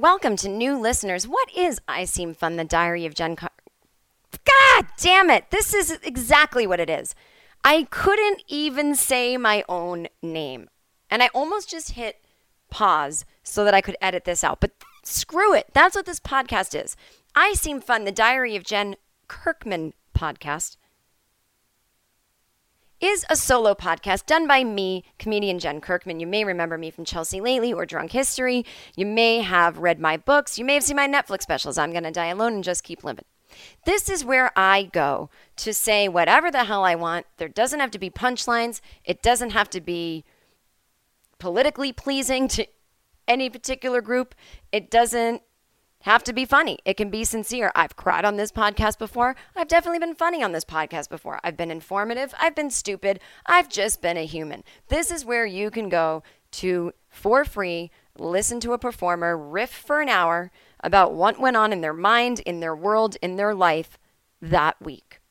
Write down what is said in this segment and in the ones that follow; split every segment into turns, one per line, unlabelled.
Welcome to new listeners. What is I Seem Fun, the Diary of Jen God damn it. This is exactly what it is. I couldn't even say my own name. And I almost just hit pause so that I could edit this out. But screw it. That's what this podcast is. I Seem Fun, the Diary of Jen Kirkman podcast is a solo podcast done by me, comedian Jen Kirkman. You may remember me from Chelsea Lately or Drunk History. You may have read my books. You may have seen my Netflix specials. I'm Gonna Die Alone and Just Keep Living. This is where I go to say whatever the hell I want. There doesn't have to be punchlines. It doesn't have to be politically pleasing to any particular group. It doesn't have to be funny. It can be sincere. I've cried on this podcast before. I've definitely been funny on this podcast before. I've been informative. I've been stupid. I've just been a human. This is where you can go to, for free, listen to a performer riff for an hour about what went on in their mind, in their world, in their life that week.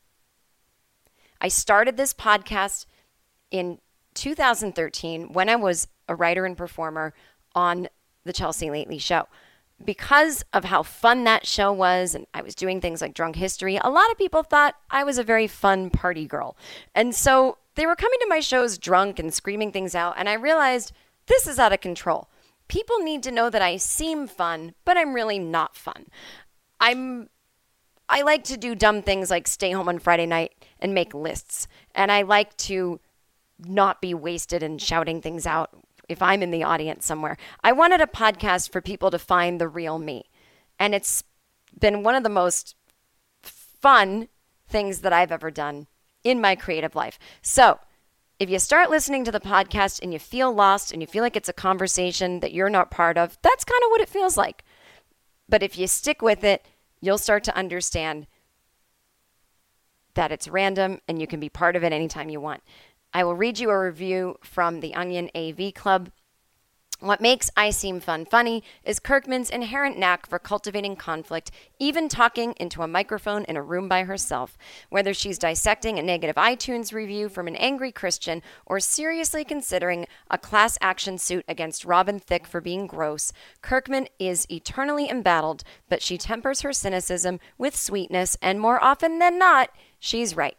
I started this podcast in 2013 when I was a writer and performer on the Chelsea Lately show. Because of how fun that show was, and I was doing things like Drunk History, a lot of people thought I was a very fun party girl. And so they were coming to my shows drunk and screaming things out, and I realized this is out of control. People need to know that I seem fun, but I'm really not fun. I like to do dumb things like stay home on Friday night and make lists. And I like to not be wasted and shouting things out if I'm in the audience somewhere. I wanted a podcast for people to find the real me. And it's been one of the most fun things that I've ever done in my creative life. So if you start listening to the podcast and you feel lost and you feel like it's a conversation that you're not part of, that's kind of what it feels like. But if you stick with it, you'll start to understand that it's random and you can be part of it anytime you want. I will read you a review from the Onion AV Club. What makes I Seem Fun funny is Kirkman's inherent knack for cultivating conflict, even talking into a microphone in a room by herself. Whether she's dissecting a negative iTunes review from an angry Christian or seriously considering a class action suit against Robin Thicke for being gross, Kirkman is eternally embattled, but she tempers her cynicism with sweetness, and more often than not, she's right.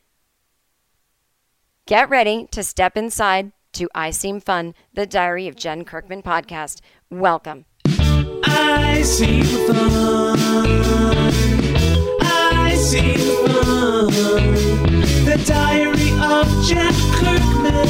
Get ready to step inside to I Seem Fun, the Diary of Jen Kirkman podcast. Welcome.
I seem fun. I seem fun. The Diary of Jen Kirkman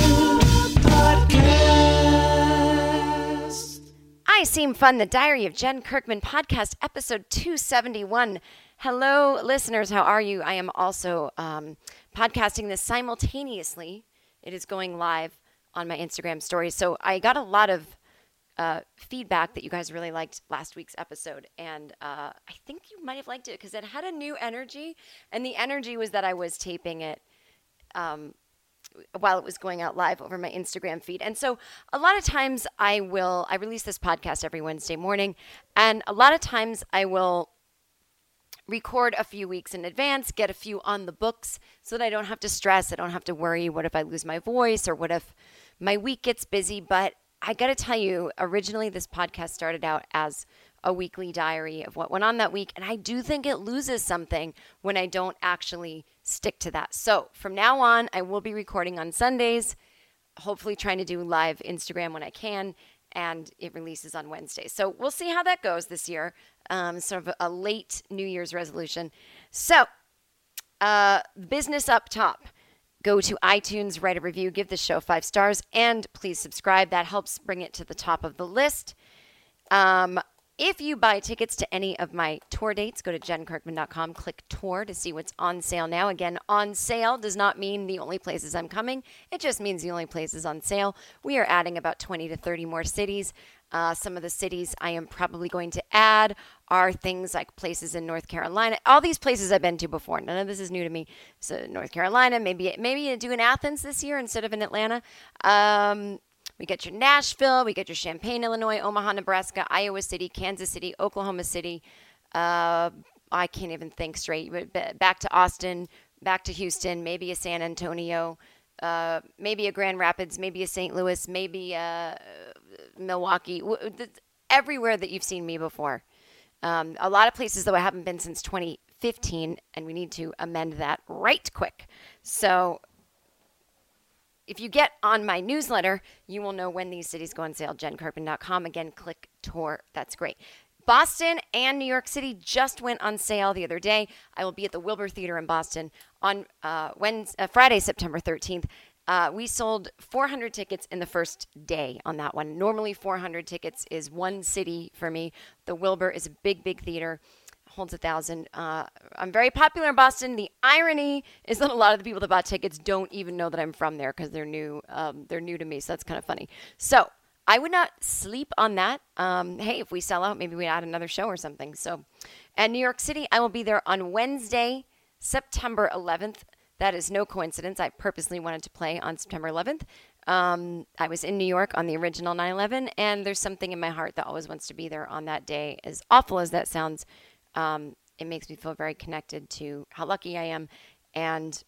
podcast.
I Seem Fun, the Diary of Jen Kirkman podcast, episode 271. Hello, listeners. How are you? I am also podcasting this simultaneously. It is going live on my Instagram stories. So I got a lot of feedback that you guys really liked last week's episode. And I think you might have liked it because it had a new energy. And the energy was that I was taping it while it was going out live over my Instagram feed. And so a lot of times I release this podcast every Wednesday morning. And a lot of times I will record a few weeks in advance, get a few on the books so that I don't have to stress. I don't have to worry, what if I lose my voice or what if my week gets busy? But I got to tell you, originally this podcast started out as a weekly diary of what went on that week. And I do think it loses something when I don't actually stick to that. So from now on, I will be recording on Sundays, hopefully trying to do live Instagram when I can. And it releases on Wednesday. So we'll see how that goes this year. Sort of a late New Year's resolution. So, business up top. Go to iTunes, write a review, give the show 5 stars, and please subscribe. That helps bring it to the top of the list. If you buy tickets to any of my tour dates, go to jenkirkman.com, click tour to see what's on sale now. Again, on sale does not mean the only places I'm coming. It just means the only places on sale. We are adding about 20 to 30 more cities. Some of the cities I am probably going to add are things like places in North Carolina. All these places I've been to before. None of this is new to me. So North Carolina, maybe do in Athens this year instead of in Atlanta. We get your Nashville, we get your Champaign, Illinois, Omaha, Nebraska, Iowa City, Kansas City, Oklahoma City. I can't even think straight. Back to Austin, back to Houston, maybe a San Antonio, maybe a Grand Rapids, maybe a St. Louis, maybe Milwaukee. everywhere that you've seen me before. A lot of places, though, I haven't been since 2015, and we need to amend that right quick. So if you get on my newsletter, you will know when these cities go on sale. JenKirkman.com. Again, click tour. That's great. Boston and New York City just went on sale the other day. I will be at the Wilbur Theater in Boston on Friday, September 13th. We sold 400 tickets in the first day on that one. Normally 400 tickets is one city for me. The Wilbur is a big, big theater. Holds 1,000. I'm very popular in Boston. The irony is that a lot of the people that bought tickets don't even know that I'm from there because they're new. They're new to me, so that's kind of funny. So I would not sleep on that. Hey, if we sell out, maybe we add another show or something. So, and New York City, I will be there on Wednesday, September 11th. That is no coincidence. I purposely wanted to play on September 11th. I was in New York on the original 9/11, and there's something in my heart that always wants to be there on that day. As awful as that sounds, it makes me feel very connected to how lucky I am, and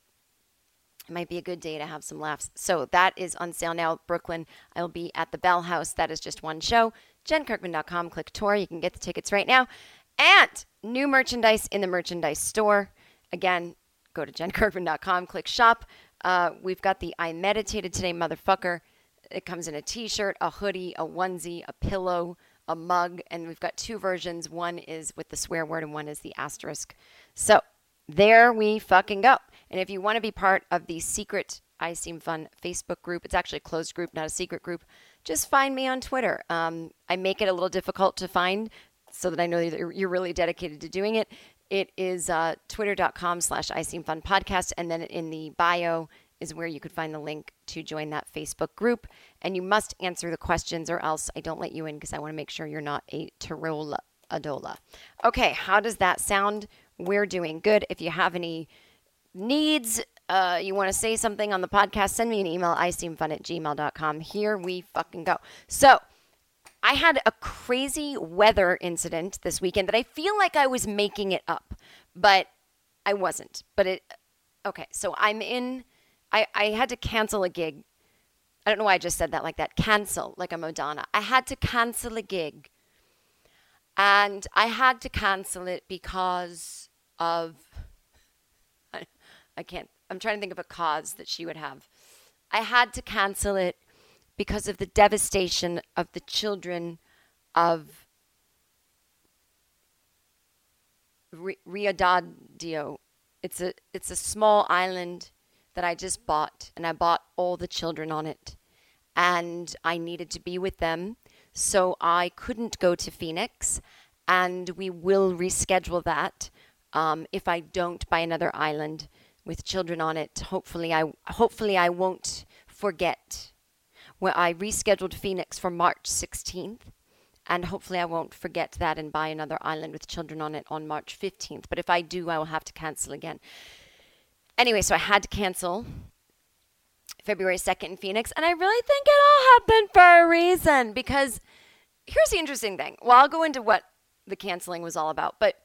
it might be a good day to have some laughs. So that is on sale now. Brooklyn, I will be at the Bell House. That is just one show. JenKirkman.com, click tour. You can get the tickets right now. And new merchandise in the merchandise store. Again, go to JenKirkman.com, click shop. We've got the I Meditated Today motherfucker. It comes in a t-shirt, a hoodie, a onesie, a pillow, a mug, and we've got two versions. One is with the swear word and one is the asterisk. So there we fucking go. And if you want to be part of the secret I Seem Fun Facebook group, it's actually a closed group, not a secret group, just find me on Twitter. I make it a little difficult to find so that I know that you're really dedicated to doing it. It is twitter.com/I Seem Fun podcast. And then in the bio is where you could find the link to join that Facebook group. And you must answer the questions or else I don't let you in because I want to make sure you're not a Tarola Adola. Okay, how does that sound? We're doing good. If you have any needs, you want to say something on the podcast, send me an email, iseemfun@gmail.com. Here we fucking go. So I had a crazy weather incident this weekend that I feel like I was making it up, but I wasn't. Okay, so I had to cancel a gig. I don't know why I just said that like that. Cancel, like a Madonna. I had to cancel a gig. And I had to cancel it because of, I'm trying to think of a cause that she would have. I had to cancel it because of the devastation of the children of Riodadio. It's a small island that I just bought, and I bought all the children on it. And I needed to be with them, so I couldn't go to Phoenix, and we will reschedule that if I don't buy another island with children on it. Hopefully I won't forget. Well, I rescheduled Phoenix for March 16th, and hopefully I won't forget that and buy another island with children on it on March 15th. But if I do, I will have to cancel again. Anyway, so I had to cancel February 2nd in Phoenix, and I really think it all happened for a reason, because here's the interesting thing. Well, I'll go into what the canceling was all about, but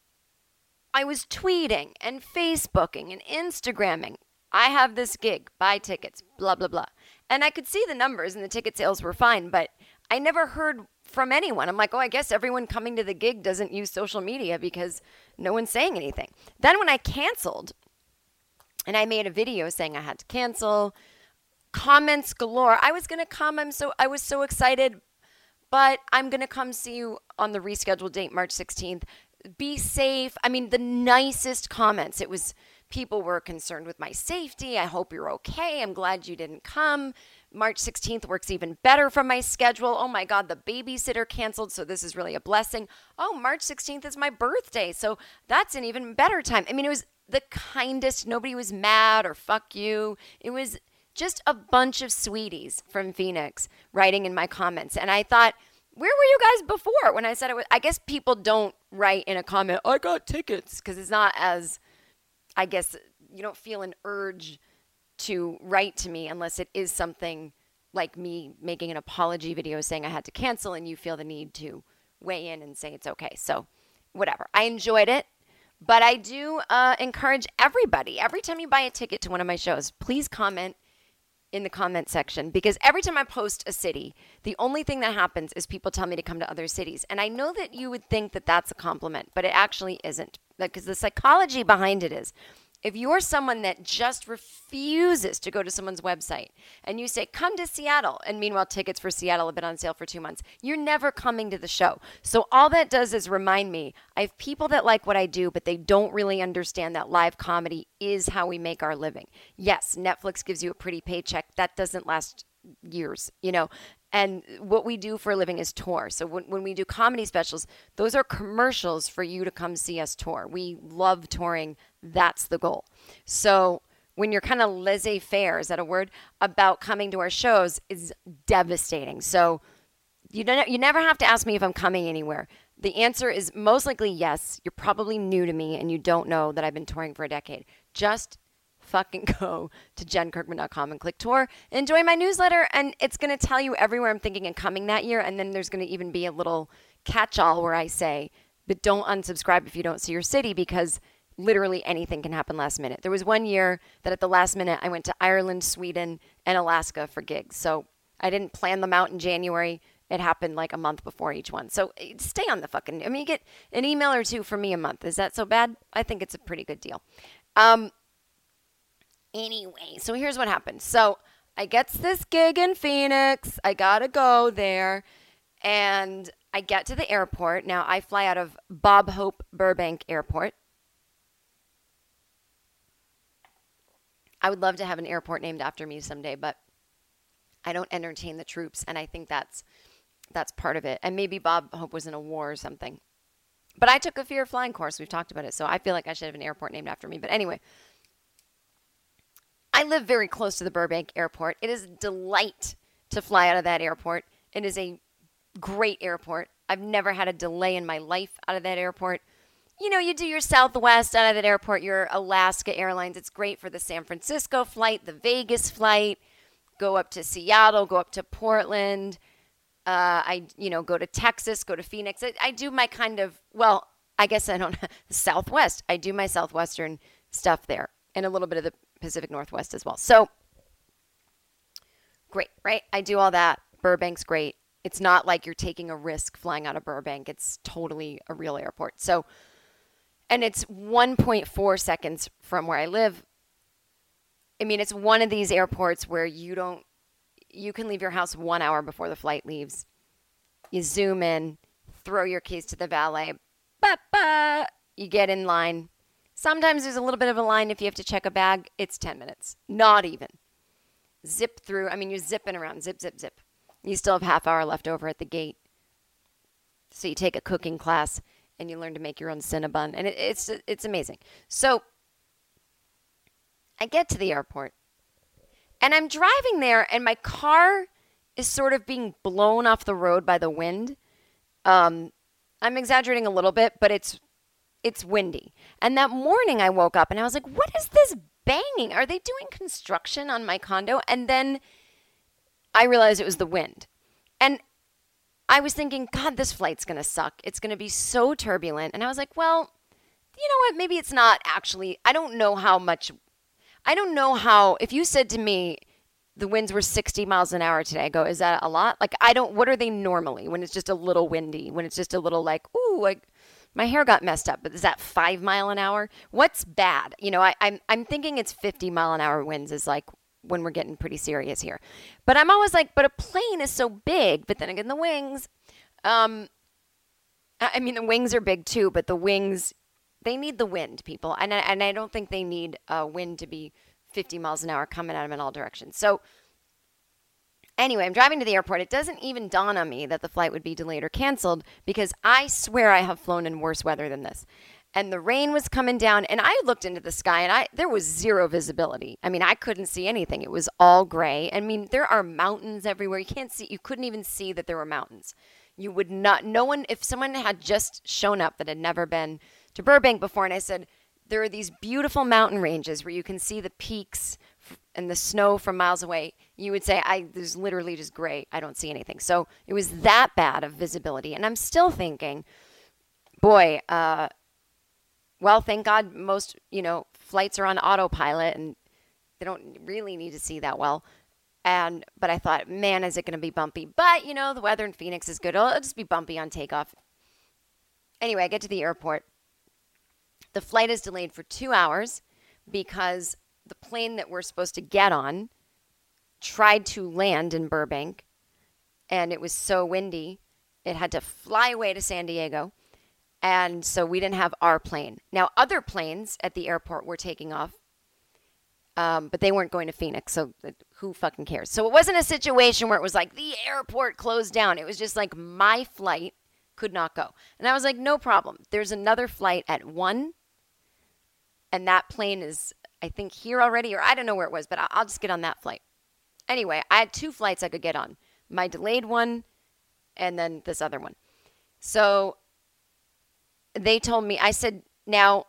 I was tweeting and Facebooking and Instagramming. I have this gig, buy tickets, blah, blah, blah. And I could see the numbers and the ticket sales were fine, but I never heard from anyone. I'm like, oh, I guess everyone coming to the gig doesn't use social media because no one's saying anything. Then when I canceled, and I made a video saying I had to cancel, comments galore. I was going to come. I was so excited, but I'm going to come see you on the rescheduled date, March 16th. Be safe. I mean, the nicest comments. People were concerned with my safety. I hope you're okay. I'm glad you didn't come. March 16th works even better from my schedule. Oh my God, the babysitter canceled, so this is really a blessing. Oh, March 16th is my birthday, so that's an even better time. I mean, it was the kindest. Nobody was mad or fuck you. It was just a bunch of sweeties from Phoenix writing in my comments. And I thought, where were you guys before when I said it was? I guess people don't write in a comment, I got tickets, because it's not as, I guess you don't feel an urge to write to me unless it is something like me making an apology video saying I had to cancel and you feel the need to weigh in and say it's okay. So whatever. I enjoyed it. But I do encourage everybody, every time you buy a ticket to one of my shows, please comment in the comment section, because every time I post a city, the only thing that happens is people tell me to come to other cities. And I know that you would think that that's a compliment, but it actually isn't, because the psychology behind it is, if you're someone that just refuses to go to someone's website and you say, come to Seattle, and meanwhile tickets for Seattle have been on sale for 2 months, you're never coming to the show. So all that does is remind me, I have people that like what I do, but they don't really understand that live comedy is how we make our living. Yes, Netflix gives you a pretty paycheck. That doesn't last years, and what we do for a living is tour. So when we do comedy specials, those are commercials for you to come see us tour. We love touring. That's the goal. So when you're kind of laissez-faire, is that a word, about coming to our shows is devastating. So you never have to ask me if I'm coming anywhere. The answer is most likely yes. You're probably new to me and you don't know that I've been touring for a decade. Just fucking go to jenkirkman.com and click tour. Enjoy my newsletter, and it's going to tell you everywhere I'm thinking and coming that year. And then there's going to even be a little catch-all where I say, but don't unsubscribe if you don't see your city, because literally anything can happen last minute. There was one year that at the last minute I went to Ireland, Sweden, and Alaska for gigs. So I didn't plan them out in January. It happened like a month before each one. So stay on the fucking, you get an email or two from me a month. Is that so bad? I think it's a pretty good deal. Anyway, so here's what happened. So I get this gig in Phoenix. I got to go there. And I get to the airport. Now, I fly out of Bob Hope Burbank Airport. I would love to have an airport named after me someday, but I don't entertain the troops. And I think that's part of it. And maybe Bob Hope was in a war or something. But I took a fear of flying course. We've talked about it. So I feel like I should have an airport named after me. But anyway, I live very close to the Burbank Airport. It is a delight to fly out of that airport. It is a great airport. I've never had a delay in my life out of that airport. You do your Southwest out of that airport, your Alaska Airlines. It's great for the San Francisco flight, the Vegas flight, go up to Seattle, go up to Portland. I go to Texas, go to Phoenix. I do my I guess I don't, Southwest. I do my Southwestern stuff there, and a little bit of the Pacific Northwest as well. So great, right? I do all that. Burbank's great. It's not like you're taking a risk flying out of Burbank. It's totally a real airport. So, and it's 1.4 seconds from where I live. I mean, it's one of these airports where you can leave your house 1 hour before the flight leaves. You zoom in, throw your keys to the valet. You get in line. Sometimes there's a little bit of a line if you have to check a bag. It's 10 minutes. Not even. Zip through. I mean, you're zipping around. Zip, zip, zip. You still have half hour left over at the gate. So you take a cooking class and you learn to make your own Cinnabon. And it's amazing. So I get to the airport. And I'm driving there, and my car is sort of being blown off the road by the wind. I'm exaggerating a little bit, but it's windy. And that morning I woke up and I was like, what is this banging? Are they doing construction on my condo? And then I realized it was the wind. And I was thinking, God, this flight's going to suck. It's going to be so turbulent. And I was like, well, you know what? Maybe it's not actually. I don't know how, if you said to me, the winds were 60 miles an hour today, I go, is that a lot? What are they normally when it's just a little windy, when it's just a little my hair got messed up, but is that 5 mile an hour? What's bad? I'm thinking it's 50 mile an hour winds is like when we're getting pretty serious here. But I'm always like, but a plane is so big, but then again, the wings, the wings are big too, but the wings, they need the wind, people. And I don't think they need a wind to be 50 miles an hour coming at them in all directions. So anyway, I'm driving to the airport. It doesn't even dawn on me that the flight would be delayed or canceled, because I swear I have flown in worse weather than this. And the rain was coming down, and I looked into the sky, and there was zero visibility. I mean, I couldn't see anything. It was all gray. I mean, there are mountains everywhere. You couldn't even see that there were mountains. You would not, no one, if someone had just shown up that had never been to Burbank before, and I said, there are these beautiful mountain ranges where you can see the peaks and the snow from miles away, you would say, there's literally just gray. I don't see anything. So it was that bad of visibility. And I'm still thinking, boy, well, thank God most, flights are on autopilot and they don't really need to see that well. But I thought, man, is it going to be bumpy? But, the weather in Phoenix is good. It'll just be bumpy on takeoff. Anyway, I get to the airport. The flight is delayed for 2 hours because the plane that we're supposed to get on tried to land in Burbank, and it was so windy, it had to fly away to San Diego, and so we didn't have our plane. Now, other planes at the airport were taking off, but they weren't going to Phoenix, so who fucking cares? So it wasn't a situation where it was like the airport closed down. It was just like my flight could not go. And I was like, no problem. There's another flight at 1, and that plane is, I think, here already, or I don't know where it was, but I'll just get on that flight. Anyway, I had 2 flights I could get on. My delayed one and then this other one. So they told me, I said, now,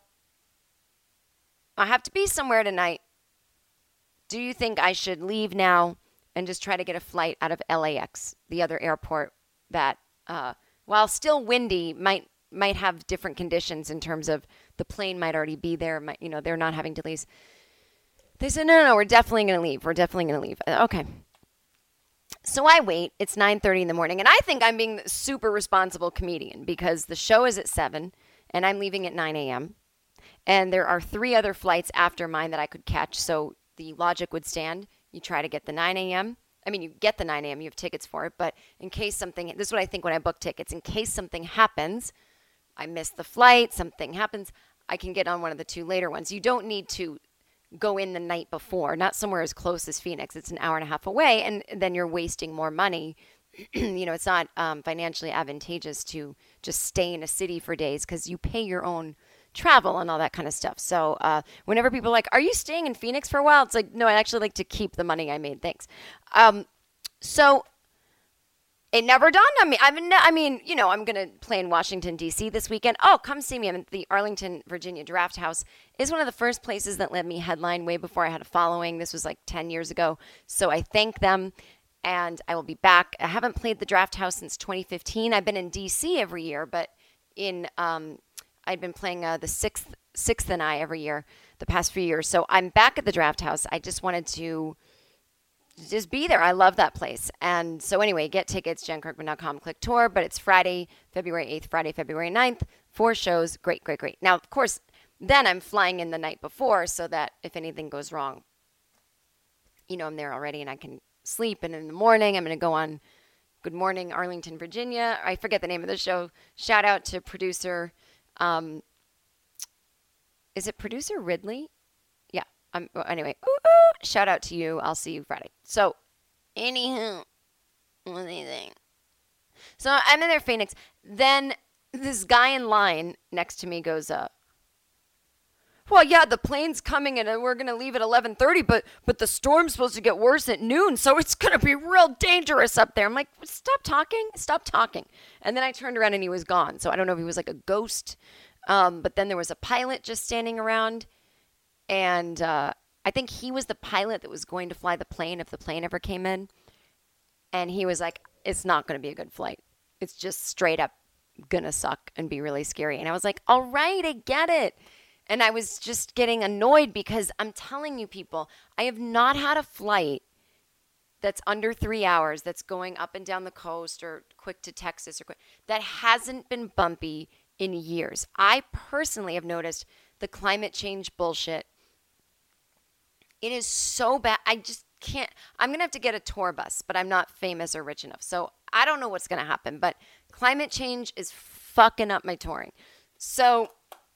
I have to be somewhere tonight. Do you think I should leave now and just try to get a flight out of LAX, the other airport that, while still windy, might have different conditions in terms of the plane might already be there. They're not having delays. They said, no, we're definitely going to leave. We're definitely going to leave. Okay. So I wait. It's 9:30 in the morning, and I think I'm being the super responsible comedian because the show is at 7, and I'm leaving at 9 a.m., and there are 3 other flights after mine that I could catch, so the logic would stand. You try to get the 9 a.m. I mean, you get the 9 a.m., you have tickets for it, but in case something, this is what I think when I book tickets, in case something happens, I miss the flight, something happens, I can get on one of the 2 later ones. You don't need to go in the night before, not somewhere as close as Phoenix. It's an hour and a half away, and then you're wasting more money. It's not financially advantageous to just stay in a city for days because you pay your own travel and all that kind of stuff. So whenever people are like, are you staying in Phoenix for a while? It's like, no, I actually like to keep the money I made. Thanks. So it never dawned on me. I'm going to play in Washington, D.C. this weekend. Oh, come see me. I'm at the Arlington, Virginia Draft House. Is one of the first places that let me headline way before I had a following. This was like 10 years ago. So I thank them, and I will be back. I haven't played the Draft House since 2015. I've been in D.C. every year, but I'd been playing the Sixth and I every year the past few years. So I'm back at the Draft House. I just wanted to just be there. I love that place. And so anyway, get tickets, JenKirkman.com, click tour, but it's Friday, February 8th, Friday, February 9th, 4 shows. Great. Now, of course, then I'm flying in the night before so that if anything goes wrong, I'm there already and I can sleep. And in the morning, I'm going to go on Good Morning Arlington, Virginia. I forget the name of the show. Shout out to producer, is it producer Ridley? Yeah. Anyway, shout out to you. I'll see you Friday. So, anywho, what do you think? So I'm in there, Phoenix. Then this guy in line next to me goes, well, yeah, the plane's coming and we're going to leave at 11:30, but the storm's supposed to get worse at noon, so it's going to be real dangerous up there. I'm like, stop talking. And then I turned around and he was gone. So I don't know if he was like a ghost, but then there was a pilot just standing around, and I think he was the pilot that was going to fly the plane if the plane ever came in. And he was like, it's not going to be a good flight. It's just straight up going to suck and be really scary. And I was like, all right, I get it. And I was just getting annoyed because I'm telling you people, I have not had a flight that's under 3 hours that's going up and down the coast or quick to Texas that hasn't been bumpy in years. I personally have noticed the climate change bullshit. It is so bad. I just can't. I'm going to have to get a tour bus, but I'm not famous or rich enough. So I don't know what's going to happen, but climate change is fucking up my touring. So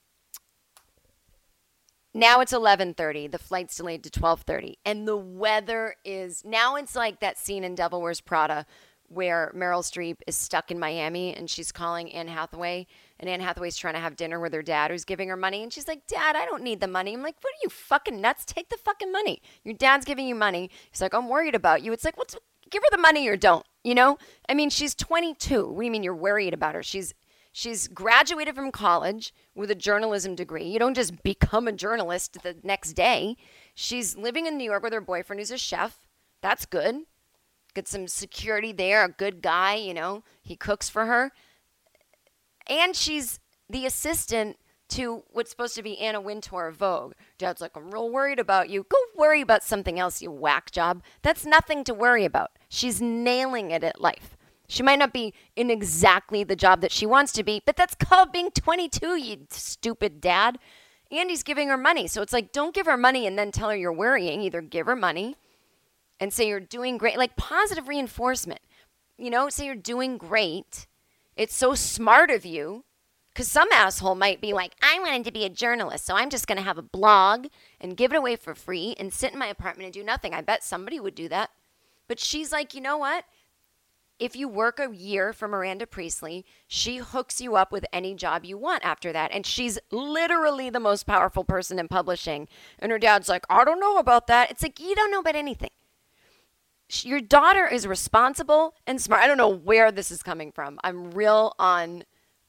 now it's 11:30. The flight's delayed to 12:30. And the weather is, now it's like that scene in Devil Wears Prada where Meryl Streep is stuck in Miami and she's calling Anne Hathaway. And Anne Hathaway's trying to have dinner with her dad who's giving her money. And she's like, Dad, I don't need the money. I'm like, what are you, fucking nuts? Take the fucking money. Your dad's giving you money. He's like, I'm worried about you. It's like, give her the money or don't, I mean, she's 22. What do you mean you're worried about her? She's graduated from college with a journalism degree. You don't just become a journalist the next day. She's living in New York with her boyfriend who's a chef. That's good. Get some security there, a good guy, he cooks for her. And she's the assistant to what's supposed to be Anna Wintour of Vogue. Dad's like, I'm real worried about you. Go worry about something else, you whack job. That's nothing to worry about. She's nailing it at life. She might not be in exactly the job that she wants to be, but that's called being 22, you stupid dad. Andy's giving her money. So it's like, don't give her money and then tell her you're worrying. Either give her money and say you're doing great, like positive reinforcement. Say you're doing great. It's so smart of you. Because some asshole might be like, I wanted to be a journalist, so I'm just going to have a blog and give it away for free and sit in my apartment and do nothing. I bet somebody would do that. But she's like, you know what? If you work a year for Miranda Priestly, she hooks you up with any job you want after that. And she's literally the most powerful person in publishing. And her dad's like, I don't know about that. It's like, you don't know about anything. Your daughter is responsible and smart. I don't know where this is coming from. I'm real on...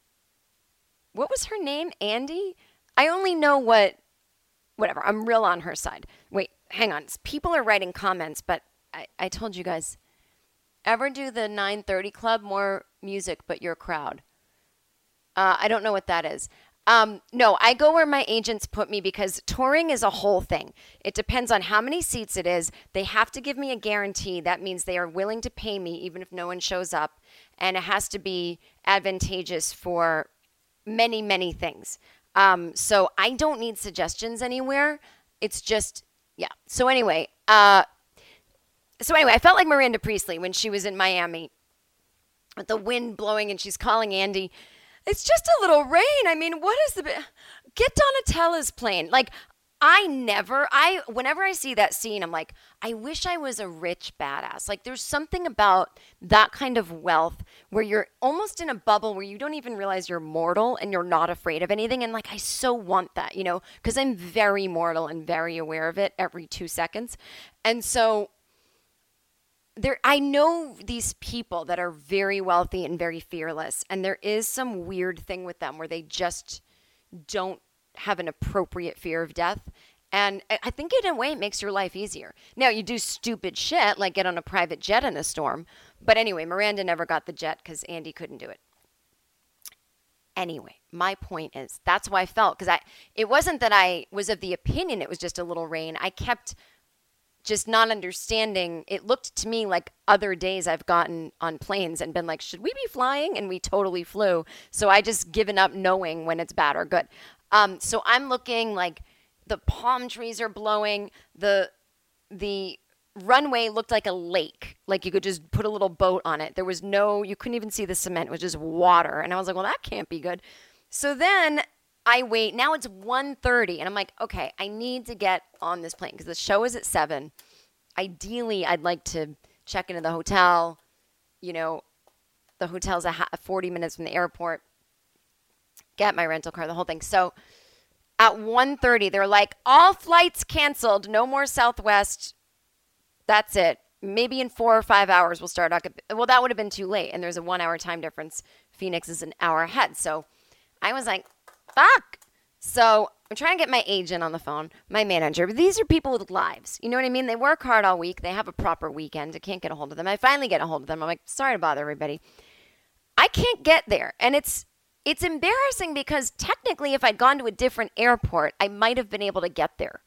What was her name? Andy? I only know whatever. I'm real on her side. Wait, hang on. People are writing comments, but I told you guys, ever do the 9:30 Club? More music, but your crowd. I don't know what that is. No, I go where my agents put me because touring is a whole thing. It depends on how many seats it is. They have to give me a guarantee. That means they are willing to pay me even if no one shows up. And it has to be advantageous for many, many things. So I don't need suggestions anywhere. It's just, yeah. So anyway, I felt like Miranda Priestly when she was in Miami with the wind blowing and she's calling Andy. It's just a little rain. I mean, what is get Donatella's plane. Like, whenever I see that scene, I'm like, I wish I was a rich badass. Like, there's something about that kind of wealth where you're almost in a bubble where you don't even realize you're mortal and you're not afraid of anything. And like, I so want that, because I'm very mortal and very aware of it every 2 seconds. And so I know these people that are very wealthy and very fearless. And there is some weird thing with them where they just don't have an appropriate fear of death. And I think in a way it makes your life easier. Now, you do stupid shit like get on a private jet in a storm. But anyway, Miranda never got the jet because Andy couldn't do it. Anyway, my point is that's why I felt, because it wasn't that I was of the opinion it was just a little rain. I kept just not understanding. It looked to me like other days I've gotten on planes and been like, should we be flying? And we totally flew. So I just given up knowing when it's bad or good. So I'm looking like the palm trees are blowing. The runway looked like a lake. Like you could just put a little boat on it. You couldn't even see the cement. It was just water. And I was like, well, that can't be good. So then I wait. Now it's 1:30 and I'm like, okay, I need to get on this plane because the show is at 7. Ideally, I'd like to check into the hotel. The hotel's 40 minutes from the airport. Get my rental car, the whole thing. So at 1:30, they're like, all flights canceled. No more Southwest. That's it. Maybe in 4 or 5 hours we'll start. Well, that would have been too late. And there's a 1 hour time difference. Phoenix is an hour ahead. So I was like, fuck. So I'm trying to get my agent on the phone, my manager. But these are people with lives. You know what I mean? They work hard all week. They have a proper weekend. I can't get a hold of them. I finally get a hold of them. I'm like, sorry to bother everybody. I can't get there. And it's embarrassing because technically if I'd gone to a different airport, I might have been able to get there.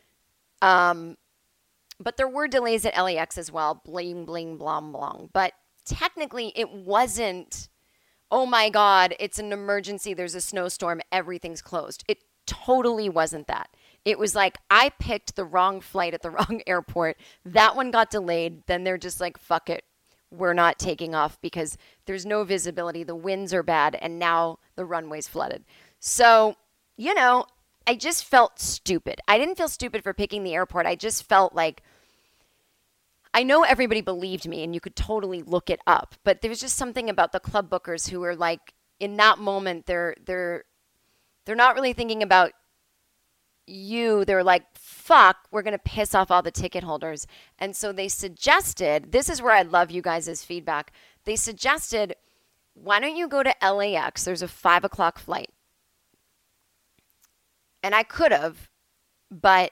But there were delays at LAX as well. Bling, bling, blom, blong. But technically it wasn't, oh my God, it's an emergency. There's a snowstorm. Everything's closed. It totally wasn't that. It was like I picked the wrong flight at the wrong airport. That one got delayed. Then they're just like, fuck it. We're not taking off because there's no visibility. The winds are bad. And now the runway's flooded. So, I just felt stupid. I didn't feel stupid for picking the airport. I just felt like, I know everybody believed me and you could totally look it up, but there was just something about the club bookers who were like, in that moment, they're not really thinking about you. They're like, fuck, we're going to piss off all the ticket holders. And so they suggested, this is where I love you guys' feedback. They suggested, why don't you go to LAX? There's a 5 o'clock flight. And I could have, but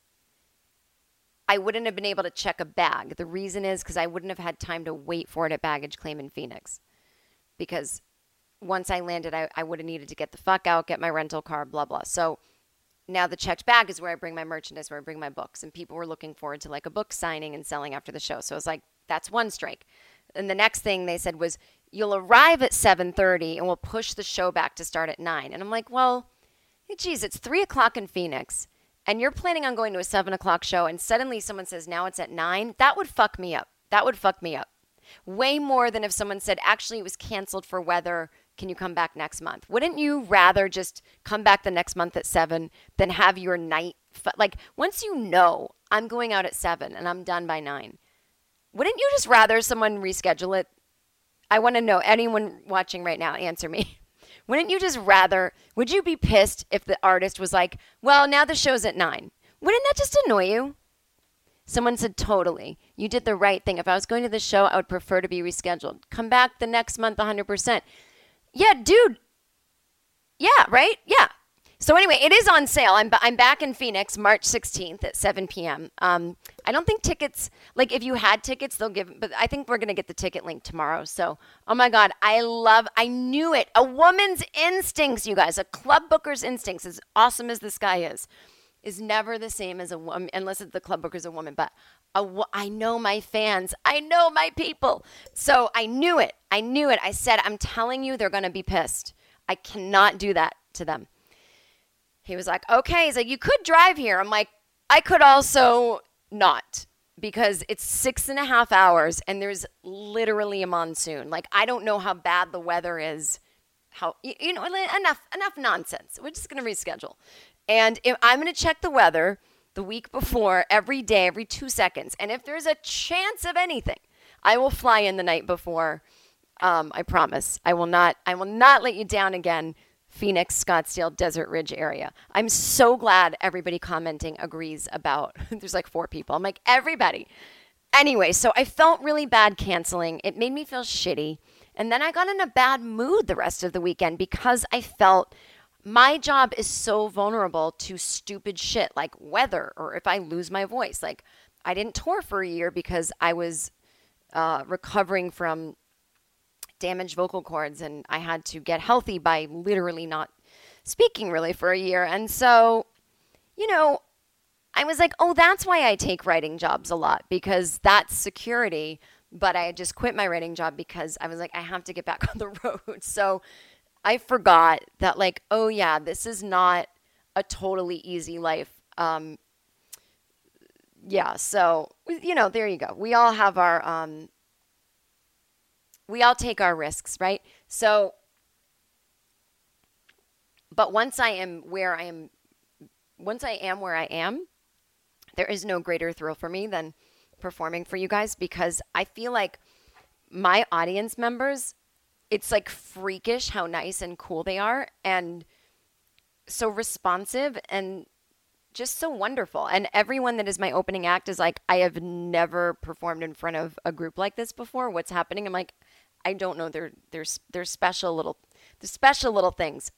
I wouldn't have been able to check a bag. The reason is because I wouldn't have had time to wait for it at baggage claim in Phoenix. Because once I landed, I would have needed to get the fuck out, get my rental car, blah, blah. So now the checked bag is where I bring my merchandise, where I bring my books. And people were looking forward to like a book signing and selling after the show. So I was like, that's one strike. And the next thing they said was, you'll arrive at 7:30 and we'll push the show back to start at 9. And I'm like, well, geez, it's 3 o'clock in Phoenix and you're planning on going to a 7 o'clock show and suddenly someone says now it's at 9. That would fuck me up. That would fuck me up. Way more than if someone said, actually, it was canceled for weather. Can you come back next month? Wouldn't you rather just come back the next month at 7 than have your night? Like, once you know I'm going out at 7 and I'm done by 9, wouldn't you just rather someone reschedule it? I want to know, anyone watching right now, answer me. Wouldn't you just rather, would you be pissed if the artist was like, well, now the show's at 9? Wouldn't that just annoy you? Someone said, totally. You did the right thing. If I was going to the show, I would prefer to be rescheduled. Come back the next month 100%. Yeah, dude. Yeah, right? Yeah. So anyway, it is on sale. I'm back in Phoenix March 16th at 7 p.m. I don't think tickets, like if you had tickets, they'll give, but I think we're going to get the ticket link tomorrow. So, oh my God, I knew it. A woman's instincts, you guys, a club booker's instincts, as awesome as this guy is never the same as a woman, unless the club booker's a woman. But I know my fans. I know my people. So I knew it. I said, I'm telling you, they're going to be pissed. I cannot do that to them. He was like, okay. He's like, you could drive here. I'm like, I could also not, because it's 6.5 hours and there's literally a monsoon. Like, I don't know how bad the weather is. Enough nonsense. We're just going to reschedule. And if I'm going to check the weather the week before, every day, every 2 seconds. And if there's a chance of anything, I will fly in the night before. I promise. I will not let you down again. Phoenix, Scottsdale, Desert Ridge area. I'm so glad everybody commenting agrees about, there's like 4 people. I'm like, everybody. Anyway, so I felt really bad canceling. It made me feel shitty. And then I got in a bad mood the rest of the weekend because I felt my job is so vulnerable to stupid shit like weather or if I lose my voice. Like, I didn't tour for a year because I was recovering from damaged vocal cords and I had to get healthy by literally not speaking really for a year. And so, I was like, oh, that's why I take writing jobs a lot, because that's security. But I just quit my writing job because I was like, I have to get back on the road. So I forgot that, like, oh yeah, this is not a totally easy life. Yeah. So, there you go. We all have our, we all take our risks, right? So, but once I am where I am, there is no greater thrill for me than performing for you guys, because I feel like my audience members, it's like freakish how nice and cool they are and so responsive and just so wonderful. And everyone that is my opening act is like, I have never performed in front of a group like this before. What's happening? I'm like, I don't know. They're special little things.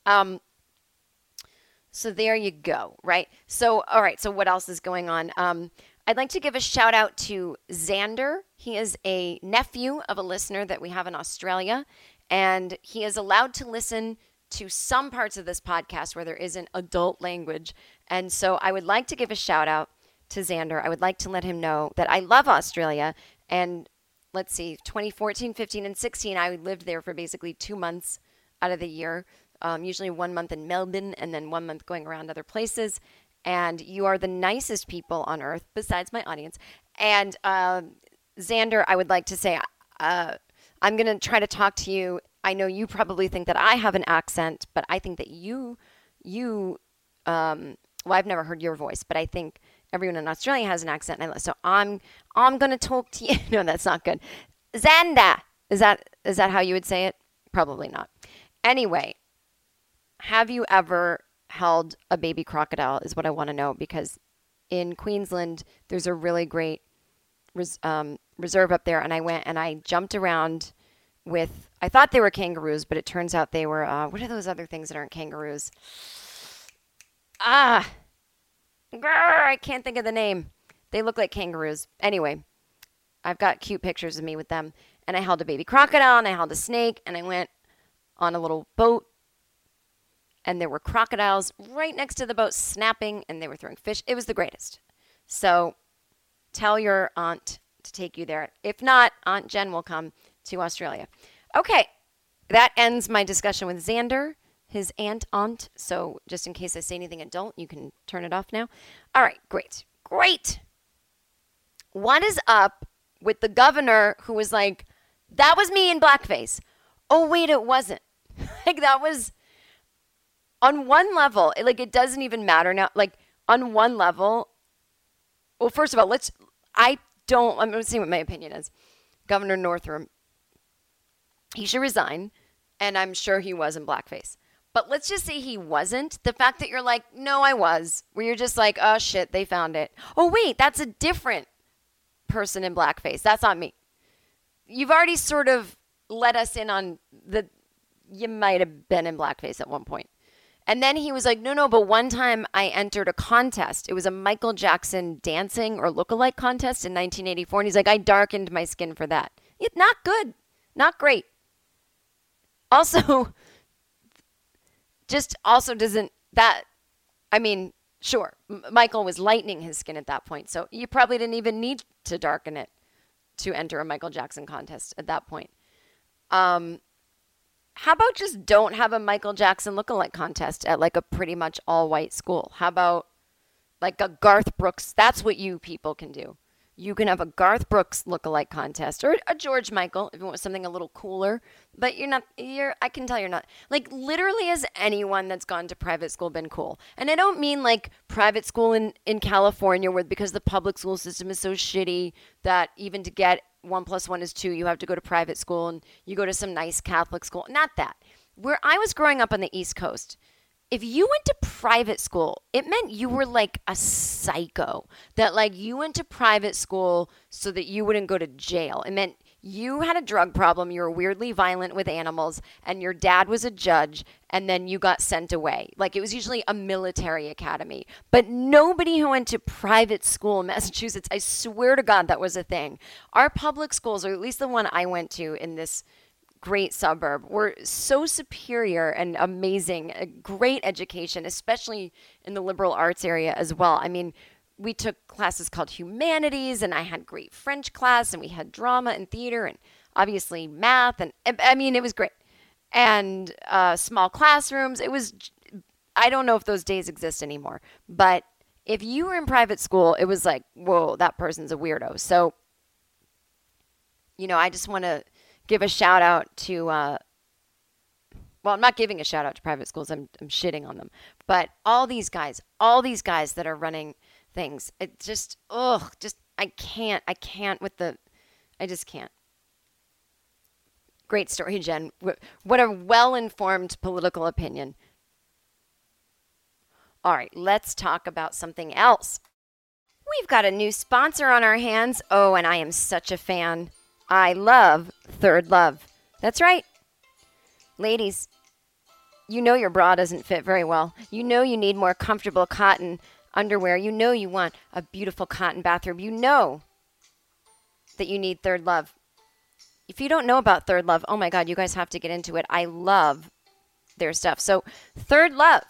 So there you go. Right. So, all right. So what else is going on? I'd like to give a shout out to Xander. He is a nephew of a listener that we have in Australia, and he is allowed to listen to some parts of this podcast where there isn't adult language. And so I would like to give a shout out to Xander. I would like to let him know that I love Australia. And let's see, 2014, 15, and 16, I lived there for basically 2 months out of the year, usually 1 month in Melbourne and then 1 month going around other places. And you are the nicest people on earth, besides my audience. And Xander, I would like to say, I'm going to try to talk to you. I know you probably think that I have an accent, but I think that well, I've never heard your voice, but I think everyone in Australia has an accent. So I'm going to talk to you. No, that's not good. Xander, is that how you would say it? Probably not. Anyway, have you ever held a baby crocodile is what I want to know, because in Queensland, there's a really great reserve up there. And I went and I jumped around with, I thought they were kangaroos, but it turns out they were, what are those other things that aren't kangaroos? I can't think of the name. They look like kangaroos. Anyway, I've got cute pictures of me with them. And I held a baby crocodile and I held a snake and I went on a little boat, and there were crocodiles right next to the boat snapping, and they were throwing fish. It was the greatest. So tell your aunt to take you there. If not, Aunt Jen will come to Australia. Okay, that ends my discussion with Xander, his aunt. So just in case I say anything adult, you can turn it off now. All right, great. What is up with the governor who was like, that was me in blackface? Oh, wait, it wasn't. Like, that was, on one level, it doesn't even matter now. Like, on one level, well, first of all, I'm going to see what my opinion is. Governor Northam, he should resign, and I'm sure he was in blackface. But let's just say he wasn't. The fact that you're like, no, I was, where you're just like, oh, shit, they found it. Oh, wait, that's a different person in blackface. That's not me. You've already sort of let us in on you might have been in blackface at one point. And then he was like, no, but one time I entered a contest. It was a Michael Jackson dancing or lookalike contest in 1984. And he's like, I darkened my skin for that. Not good. Not great. Also, sure, Michael was lightening his skin at that point. So you probably didn't even need to darken it to enter a Michael Jackson contest at that point. How about just don't have a Michael Jackson lookalike contest at like a pretty much all-white school? How about like a Garth Brooks? That's what you people can do. You can have a Garth Brooks lookalike contest or a George Michael if you want something a little cooler. But I can tell you're not. Like, literally has anyone that's gone to private school been cool? And I don't mean like private school in California because the public school system is so shitty that even to get 1 + 1 is 2, you have to go to private school and you go to some nice Catholic school. Not that. Where I was growing up on the East Coast, if you went to private school, it meant you were like a psycho. That like you went to private school so that you wouldn't go to jail. It meant you had a drug problem, you were weirdly violent with animals, and your dad was a judge, and then you got sent away. Like, it was usually a military academy. But nobody who went to private school in Massachusetts, I swear to God, that was a thing. Our public schools, or at least the one I went to in this great suburb, were so superior and amazing. A great education, especially in the liberal arts area as well. I mean, we took classes called humanities, and I had great French class, and we had drama and theater, and obviously math, and I mean, it was great. And small classrooms. It was, I don't know if those days exist anymore, but if you were in private school, it was like, whoa, that person's a weirdo. So, I just want to give a shout out to, well, I'm not giving a shout out to private schools. I'm shitting on them. But all these guys that are running things, it just, I can't I just can't. Great story, Jen. What a well-informed political opinion. All right, let's talk about something else. We've got a new sponsor on our hands. Oh, and I am such a fan. I love Third Love. That's right. Ladies, you know your bra doesn't fit very well. You know you need more comfortable cotton underwear. You know you want a beautiful cotton bathrobe. You know that you need Third Love. If you don't know about Third Love, oh my God, you guys have to get into it. I love their stuff. So Third Love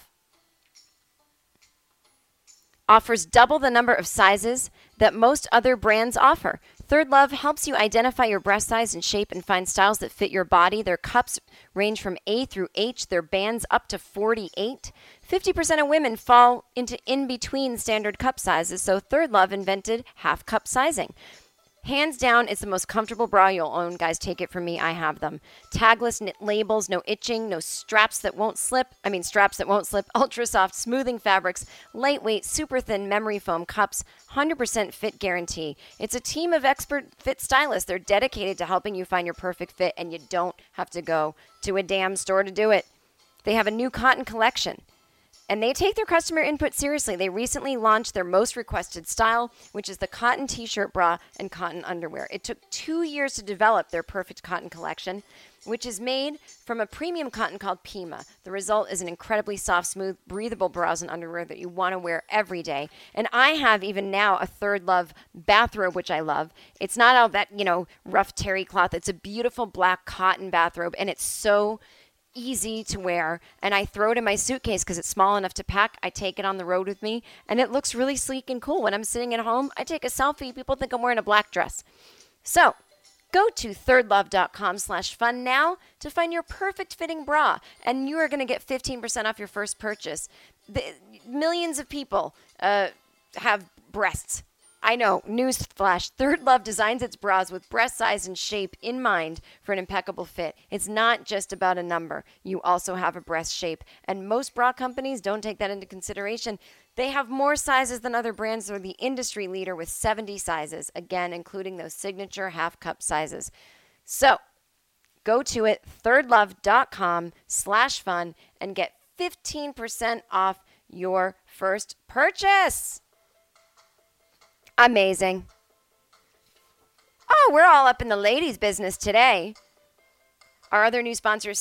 offers double the number of sizes that most other brands offer. Third Love helps you identify your breast size and shape and find styles that fit your body. Their cups range from A through H, their bands up to 48. 50% of women fall into in-between standard cup sizes, so Third Love invented half cup sizing. Hands down, it's the most comfortable bra you'll own. Guys, take it from me. I have them. Tagless knit labels, no itching, no straps that won't slip, ultra soft smoothing fabrics, lightweight, super thin memory foam cups, 100% fit guarantee. It's a team of expert fit stylists. They're dedicated to helping you find your perfect fit, and you don't have to go to a damn store to do it. They have a new cotton collection, and they take their customer input seriously. They recently launched their most requested style, which is the cotton t-shirt bra and cotton underwear. It took 2 years to develop their perfect cotton collection, which is made from a premium cotton called Pima. The result is an incredibly soft, smooth, breathable bras and underwear that you want to wear every day. And I have even now a Third Love bathrobe, which I love. It's not all that, rough terry cloth. It's a beautiful black cotton bathrobe, and it's so easy to wear, and I throw it in my suitcase because it's small enough to pack. I take it on the road with me, and it looks really sleek and cool. When I'm sitting at home, I take a selfie. People think I'm wearing a black dress. So go to thirdlove.com/fun now to find your perfect fitting bra, and you are going to get 15% off your first purchase. Millions of people have breasts. I know, newsflash, Third Love designs its bras with breast size and shape in mind for an impeccable fit. It's not just about a number. You also have a breast shape, and most bra companies don't take that into consideration. They have more sizes than other brands. They're the industry leader with 70 sizes, again, including those signature half-cup sizes. So go to it, thirdlove.com/fun, and get 15% off your first purchase. Amazing. Oh, we're all up in the ladies' business today. Our other new sponsor is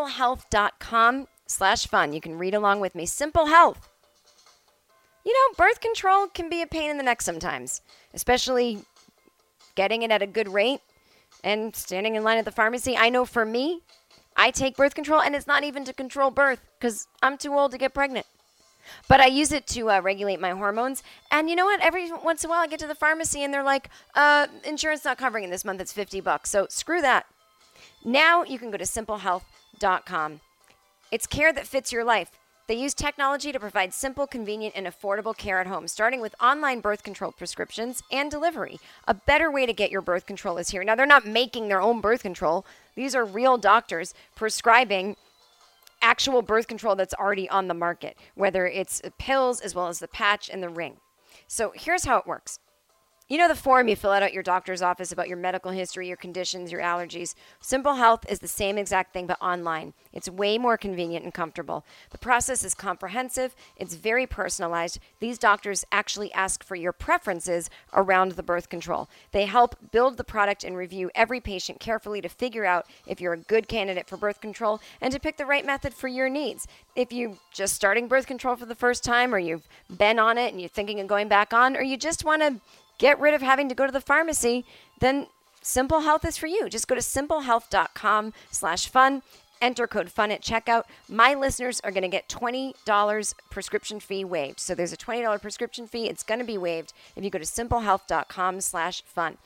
simplehealth.com/fun. You can read along with me. Simple Health. You know, birth control can be a pain in the neck sometimes, especially getting it at a good rate and standing in line at the pharmacy. I know for me, I take birth control, and it's not even to control birth because I'm too old to get pregnant. But I use it to regulate my hormones. And you know what? Every once in a while I get to the pharmacy and they're like, insurance not covering it this month. It's $50. So screw that. Now you can go to simplehealth.com. It's care that fits your life. They use technology to provide simple, convenient, and affordable care at home, starting with online birth control prescriptions and delivery. A better way to get your birth control is here. Now, they're not making their own birth control. These are real doctors prescribing actual birth control that's already on the market, whether it's pills as well as the patch and the ring. So here's how it works. You know the form you fill out at your doctor's office about your medical history, your conditions, your allergies? Simple Health is the same exact thing, but online. It's way more convenient and comfortable. The process is comprehensive. It's very personalized. These doctors actually ask for your preferences around the birth control. They help build the product and review every patient carefully to figure out if you're a good candidate for birth control and to pick the right method for your needs. If you're just starting birth control for the first time, or you've been on it and you're thinking of going back on, or you just want to get rid of having to go to the pharmacy, then Simple Health is for you. Just go to simplehealth.com/fun, enter code FUN at checkout. My listeners are going to get $20 prescription fee waived. So there's a $20 prescription fee. It's going to be waived if you go to simplehealth.com/fun.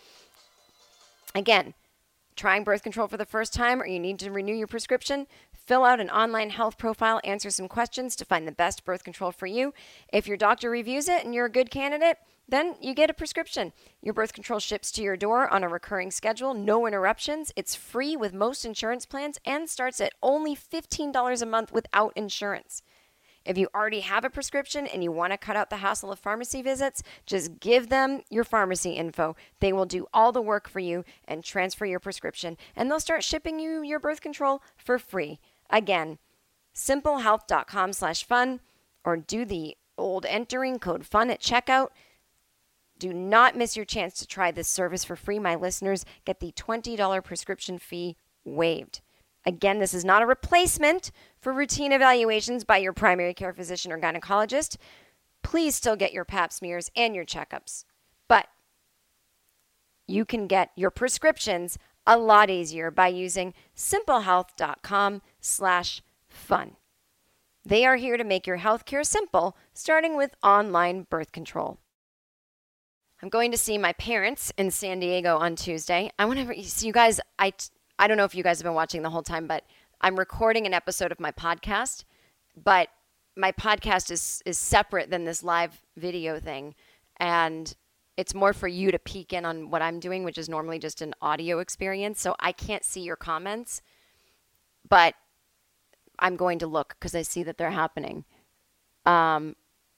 Again, trying birth control for the first time or you need to renew your prescription, fill out an online health profile, answer some questions to find the best birth control for you. If your doctor reviews it and you're a good candidate, then you get a prescription. Your birth control ships to your door on a recurring schedule, no interruptions. It's free with most insurance plans and starts at only $15 a month without insurance. If you already have a prescription and you want to cut out the hassle of pharmacy visits, just give them your pharmacy info. They will do all the work for you and transfer your prescription, and they'll start shipping you your birth control for free. Again, simplehealth.com/fun, or do the old entering code FUN at checkout. Do not miss your chance to try this service for free. My listeners get the $20 prescription fee waived. Again, this is not a replacement for routine evaluations by your primary care physician or gynecologist. Please still get your pap smears and your checkups. But you can get your prescriptions a lot easier by using simplehealth.com/fun. They are here to make your healthcare simple, starting with online birth control. I'm going to see my parents in San Diego on Tuesday. I want to see you guys. I don't know if you guys have been watching the whole time, but I'm recording an episode of my podcast. But my podcast is separate than this live video thing. And it's more for you to peek in on what I'm doing, which is normally just an audio experience. So I can't see your comments. But I'm going to look because I see that they're happening. A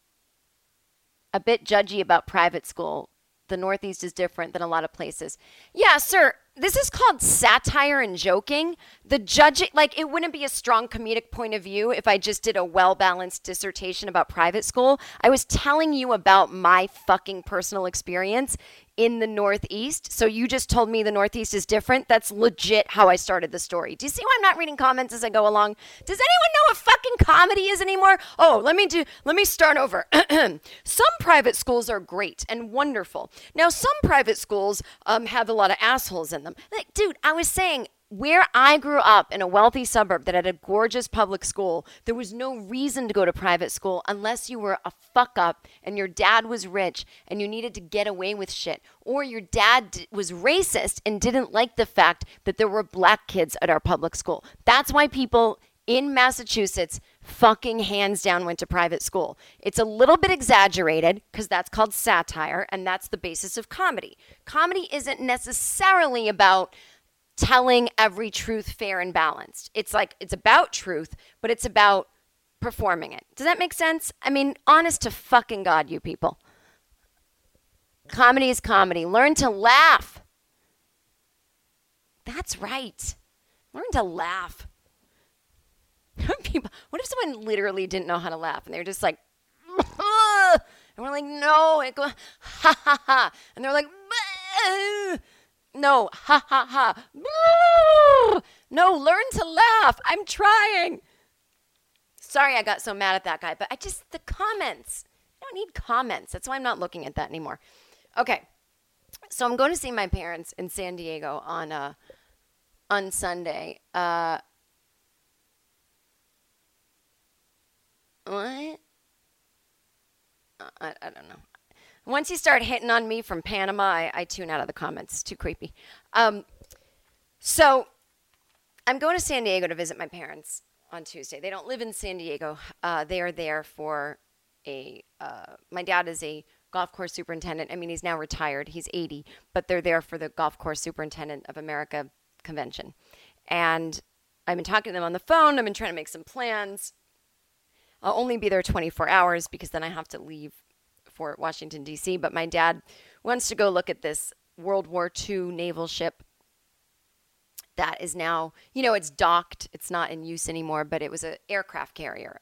bit judgy about private school. The Northeast is different than a lot of places. Yeah, sir, this is called satire and joking. The judging, like, it wouldn't be a strong comedic point of view if I just did a well-balanced dissertation about private school. I was telling you about my fucking personal experience in the Northeast. So you just told me the Northeast is different. That's legit how I started the story. Do you see why I'm not reading comments as I go along? Does anyone know what fucking comedy is anymore? Oh, let me start over. Some private schools are great and wonderful. Now, some private schools have a lot of assholes in them. Like, dude, I was saying, where I grew up in a wealthy suburb that had a gorgeous public school, there was no reason to go to private school unless you were a fuck up and your dad was rich and you needed to get away with shit. Or your dad was racist and didn't like the fact that there were black kids at our public school. That's why people in Massachusetts fucking hands down went to private school. It's a little bit exaggerated because that's called satire and that's the basis of comedy. Comedy isn't necessarily about telling every truth fair and balanced. It's about truth, but it's about performing it. Does that make sense? I mean, honest to fucking God, you people. Comedy is comedy. Learn to laugh. That's right. Learn to laugh. People, what if someone literally didn't know how to laugh and they were just like, and we're like, no, it goes, ha ha ha. And they're like, no, ha ha ha. No, learn to laugh. I'm trying. Sorry I got so mad at that guy, but the comments. I don't need comments. That's why I'm not looking at that anymore. Okay. So I'm going to see my parents in San Diego on Sunday. What? I don't know. Once you start hitting on me from Panama, I tune out of the comments. It's too creepy. So I'm going to San Diego to visit my parents on Tuesday. They don't live in San Diego. They are there for my dad is a golf course superintendent. I mean, he's now retired. He's 80, but they're there for the Golf Course Superintendent of America convention. And I've been talking to them on the phone. I've been trying to make some plans. I'll only be there 24 hours because then I have to leave for Washington, D.C. But my dad wants to go look at this World War II naval ship that is now, it's docked. It's not in use anymore, but it was an aircraft carrier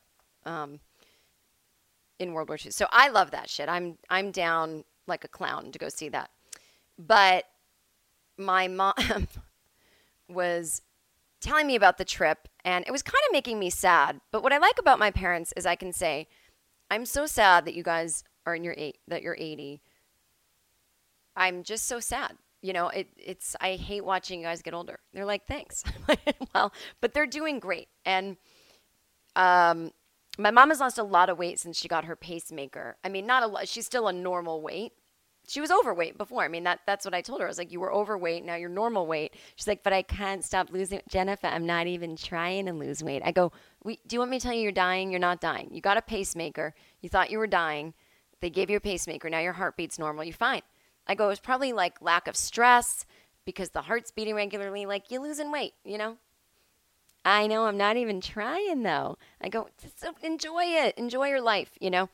in World War II. So I love that shit. I'm down like a clown to go see that. But my mom was telling me about the trip, and it was kind of making me sad. But what I like about my parents is I can say, I'm so sad that you guys are that you're 80. I'm just so sad. I hate watching you guys get older. They're like, thanks. Well, but they're doing great. And my mom has lost a lot of weight since she got her pacemaker. I mean, not a lot. She's still a normal weight. She was overweight before. I mean, that's what I told her. I was like, you were overweight. Now you're normal weight. She's like, but I can't stop losing. Jennifer, I'm not even trying to lose weight. I go, do you want me to tell you you're dying? You're not dying. You got a pacemaker. You thought you were dying. They gave you a pacemaker. Now your heartbeat's normal. You're fine. I go, it's probably like lack of stress because the heart's beating regularly. Like you're losing weight, I know. I'm not even trying though. I go, so enjoy it. Enjoy your life,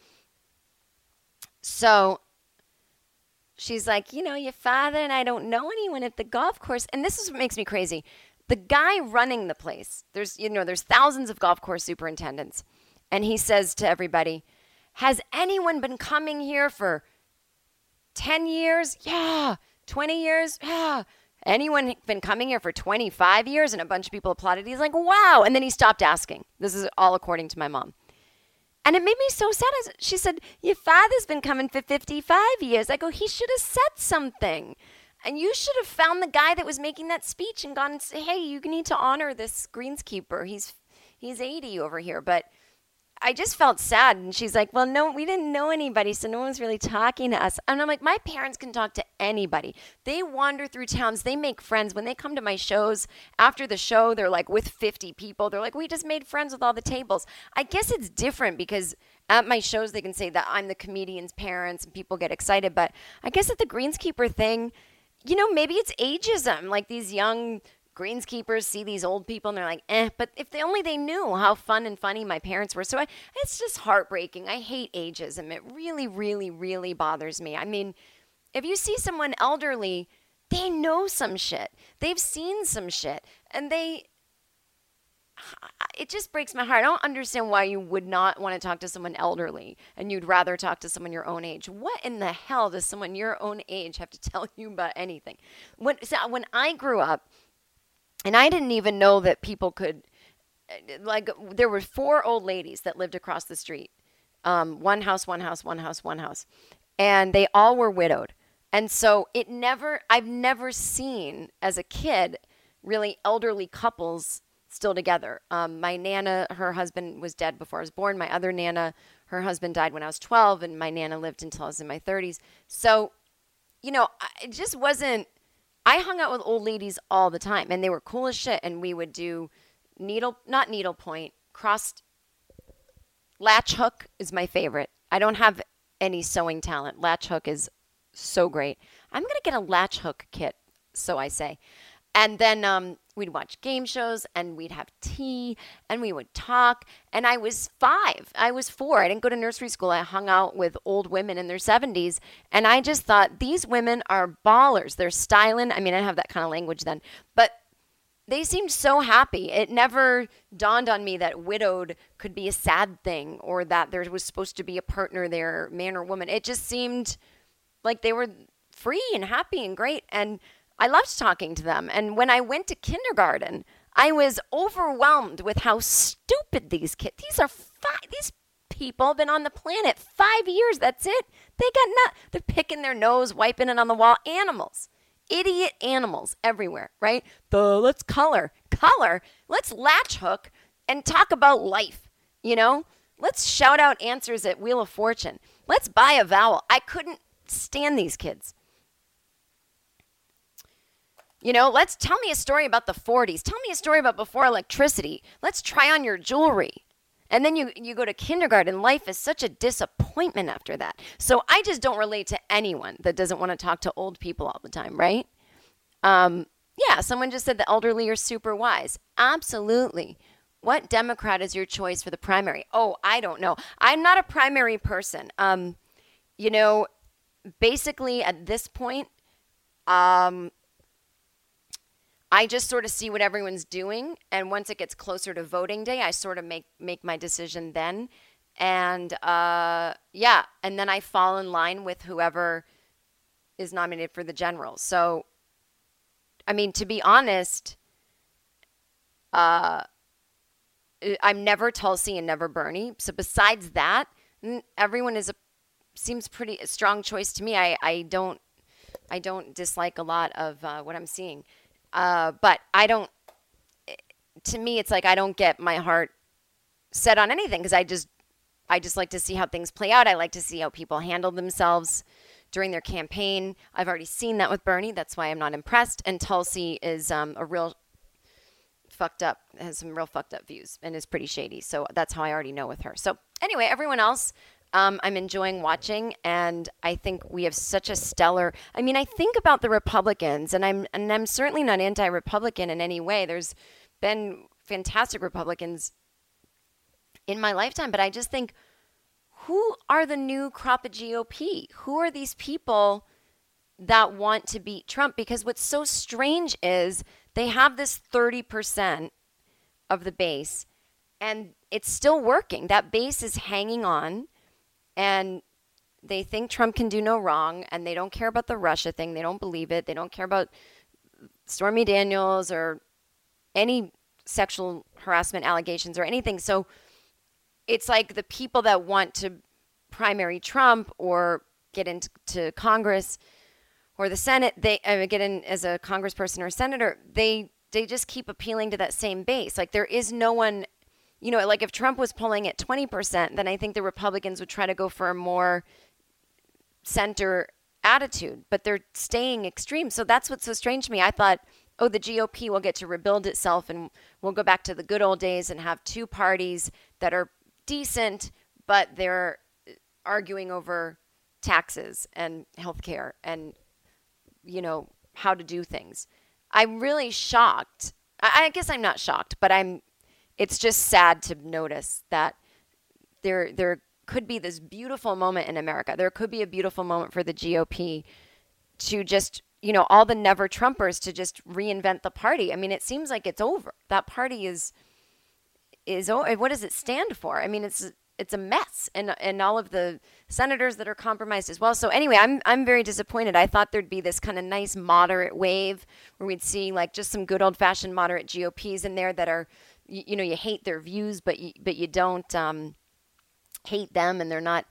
So she's like, your father and I don't know anyone at the golf course. And this is what makes me crazy. The guy running the place, there's thousands of golf course superintendents. And he says to everybody, has anyone been coming here for 10 years? Yeah. 20 years? Yeah. Anyone been coming here for 25 years? And a bunch of people applauded. He's like, wow. And then he stopped asking. This is all according to my mom. And it made me so sad. She said, your father's been coming for 55 years. I go, he should have said something. And you should have found the guy that was making that speech and gone and say, hey, you need to honor this greenskeeper. He's 80 over here. But I just felt sad. And she's like, well, no, we didn't know anybody, so no one's really talking to us. And I'm like, my parents can talk to anybody. They wander through towns. They make friends. When they come to my shows, after the show, they're like with 50 people. They're like, we just made friends with all the tables. I guess it's different because at my shows, they can say that I'm the comedian's parents and people get excited. But I guess at the greenskeeper thing, maybe it's ageism. Like these young greenskeepers see these old people and they're like, but if they knew how fun and funny my parents were. So it's just heartbreaking. I hate ageism. It really, really, really bothers me. I mean, if you see someone elderly, they know some shit. They've seen some shit. And it just breaks my heart. I don't understand why you would not want to talk to someone elderly and you'd rather talk to someone your own age. What in the hell does someone your own age have to tell you about anything? When I grew up, and I didn't even know that people could, there were 4 old ladies that lived across the street. One house. And they all were widowed. And so I've never seen as a kid really elderly couples still together. My Nana, her husband was dead before I was born. My other Nana, her husband died when I was 12, and my Nana lived until I was in my 30s. So, it just wasn't, I hung out with old ladies all the time, and they were cool as shit, and we would do not needlepoint, crossed latch hook is my favorite. I don't have any sewing talent. Latch hook is so great. I'm going to get a latch hook kit, so I say. And then we'd watch game shows, and we'd have tea, and we would talk. And I was 5. I was 4. I didn't go to nursery school. I hung out with old women in their 70s. And I just thought, these women are ballers. They're styling. I mean, I didn't have that kind of language then. But they seemed so happy. It never dawned on me that widowed could be a sad thing, or that there was supposed to be a partner there, man or woman. It just seemed like they were free and happy and great. And I loved talking to them. And when I went to kindergarten, I was overwhelmed with how stupid these kids. These people have been on the planet 5 years. That's it. They got They're picking their nose, wiping it on the wall. Animals. Idiot animals everywhere, right? Let's color. Let's latch hook and talk about life, Let's shout out answers at Wheel of Fortune. Let's buy a vowel. I couldn't stand these kids. Let's tell me a story about the 40s. Tell me a story about before electricity. Let's try on your jewelry. And then you go to kindergarten. Life is such a disappointment after that. So I just don't relate to anyone that doesn't want to talk to old people all the time, right? Yeah, someone just said the elderly are super wise. Absolutely. What Democrat is your choice for the primary? Oh, I don't know. I'm not a primary person. Basically at this point, I just sort of see what everyone's doing, and once it gets closer to voting day, I sort of make my decision then. And and then I fall in line with whoever is nominated for the general. So, I mean, to be honest, I'm never Tulsi and never Bernie. So besides that, everyone seems pretty a strong choice to me. I don't dislike a lot of what I'm seeing. But to me, it's like I don't get my heart set on anything, because I just like to see how things play out. I like to see how people handle themselves during their campaign. I've already seen that with Bernie. That's why I'm not impressed. And Tulsi is has some real fucked up views and is pretty shady. So that's how I already know with her. So anyway, everyone else, I'm enjoying watching, and I think we have such a stellar. I mean, I think about the Republicans, and I'm certainly not anti-Republican in any way. There's been fantastic Republicans in my lifetime, but I just think, who are the new crop of GOP? Who are these people that want to beat Trump? Because what's so strange is they have this 30% of the base, and it's still working. That base is hanging on. And they think Trump can do no wrong, and they don't care about the Russia thing. They don't believe it. They don't care about Stormy Daniels or any sexual harassment allegations or anything. So it's like the people that want to primary Trump or get into Congress or the Senate, they get in as a congressperson or a senator, they just keep appealing to that same base. Like, there is no one. Like if Trump was polling at 20%, then I think the Republicans would try to go for a more center attitude, but they're staying extreme. So that's what's so strange to me. I thought, the GOP will get to rebuild itself, and we'll go back to the good old days and have two parties that are decent, but they're arguing over taxes and healthcare and, how to do things. I'm really shocked. I guess I'm not shocked, but it's just sad to notice that there could be this beautiful moment in America. There could be a beautiful moment for the GOP to just, all the never Trumpers to just reinvent the party. I mean, it seems like it's over. That party is what does it stand for? I mean, it's a mess, and all of the senators that are compromised as well. So anyway, I'm very disappointed. I thought there'd be this kind of nice moderate wave where we'd see like just some good old fashioned moderate GOPs in there that are, you hate their views, but you don't hate them, and they're not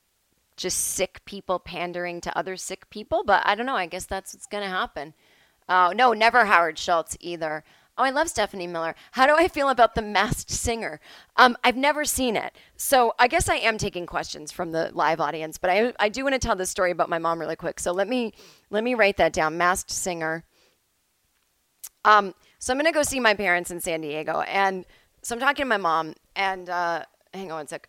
just sick people pandering to other sick people. But I don't know. I guess that's what's going to happen. Oh, no, never Howard Schultz either. Oh, I love Stephanie Miller. How do I feel about The Masked Singer? I've never seen it. So I guess I am taking questions from the live audience, but I do want to tell this story about my mom really quick. So let me write that down. Masked Singer. So I'm going to go see my parents in San Diego. And so I'm talking to my mom and, hang on one sec.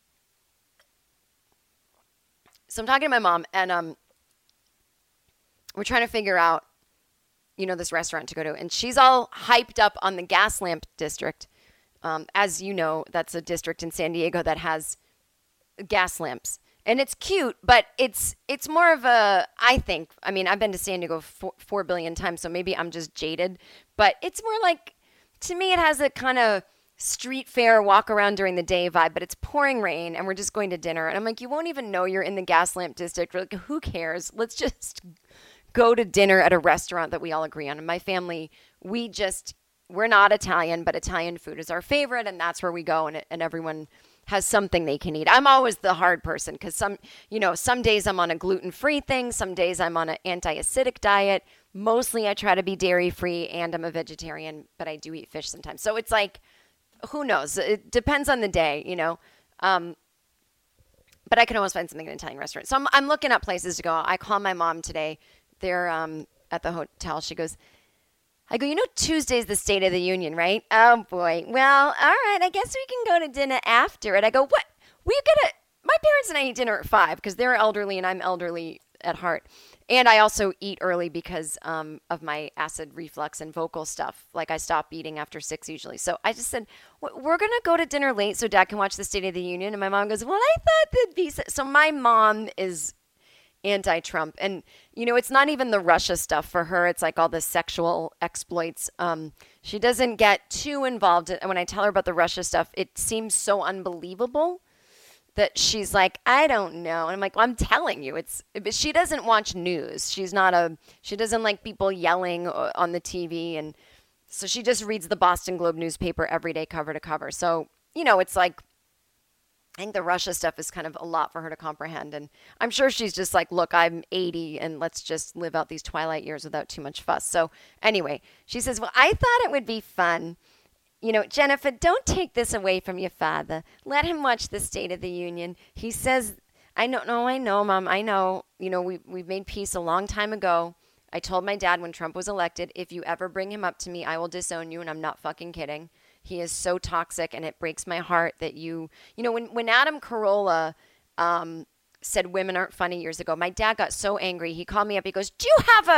So I'm talking to my mom and, we're trying to figure out, this restaurant to go to. And she's all hyped up on the Gaslamp District. As you know, that's a district in San Diego that has gas lamps. And it's cute, but it's more of a, I think, I mean, I've been to San Diego 4 billion times, so maybe I'm just jaded. But it's more like, to me, it has a kind of street fair, walk around during the day vibe, but it's pouring rain and we're just going to dinner. And I'm like, you won't even know you're in the Gaslamp District. We're like, who cares? Let's just go to dinner at a restaurant that we all agree on. And my family, we're not Italian, but Italian food is our favorite, and that's where we go, and everyone has something they can eat. I'm always the hard person because some days I'm on a gluten-free thing, some days I'm on an anti-acidic diet. Mostly I try to be dairy-free, and I'm a vegetarian, but I do eat fish sometimes. So it's like, who knows? It depends on the day, but I can always find something in an Italian restaurant. So I'm looking up places to go. I call my mom today. They're at the hotel. She goes, I go, Tuesday's the State of the Union, right? Oh, boy. Well, all right. I guess we can go to dinner after it. I go, what? My parents and I eat dinner at 5 because they're elderly and I'm elderly at heart. And I also eat early because of my acid reflux and vocal stuff. Like I stop eating after 6 usually. So I just said, we're going to go to dinner late so Dad can watch the State of the Union. And my mom goes, well, I thought that'd be... So my mom is anti-Trump. And, it's not even the Russia stuff for her. It's like all the sexual exploits. She doesn't get too involved. And when I tell her about the Russia stuff, it seems so unbelievable that she's like, I don't know. And I'm like, well, I'm telling you, but she doesn't watch news. She doesn't like people yelling on the TV. And so she just reads the Boston Globe newspaper every day, cover to cover. So, it's like, I think the Russia stuff is kind of a lot for her to comprehend. And I'm sure she's just like, look, I'm 80 and let's just live out these twilight years without too much fuss. So anyway, she says, well, I thought it would be fun. Jennifer, don't take this away from your father. Let him watch the State of the Union. He says, I know, Mom, I know. We've made peace a long time ago. I told my dad when Trump was elected, if you ever bring him up to me, I will disown you. And I'm not fucking kidding. He is so toxic, and it breaks my heart that when Adam Carolla said women aren't funny years ago, my dad got so angry. He called me up. He goes, do you have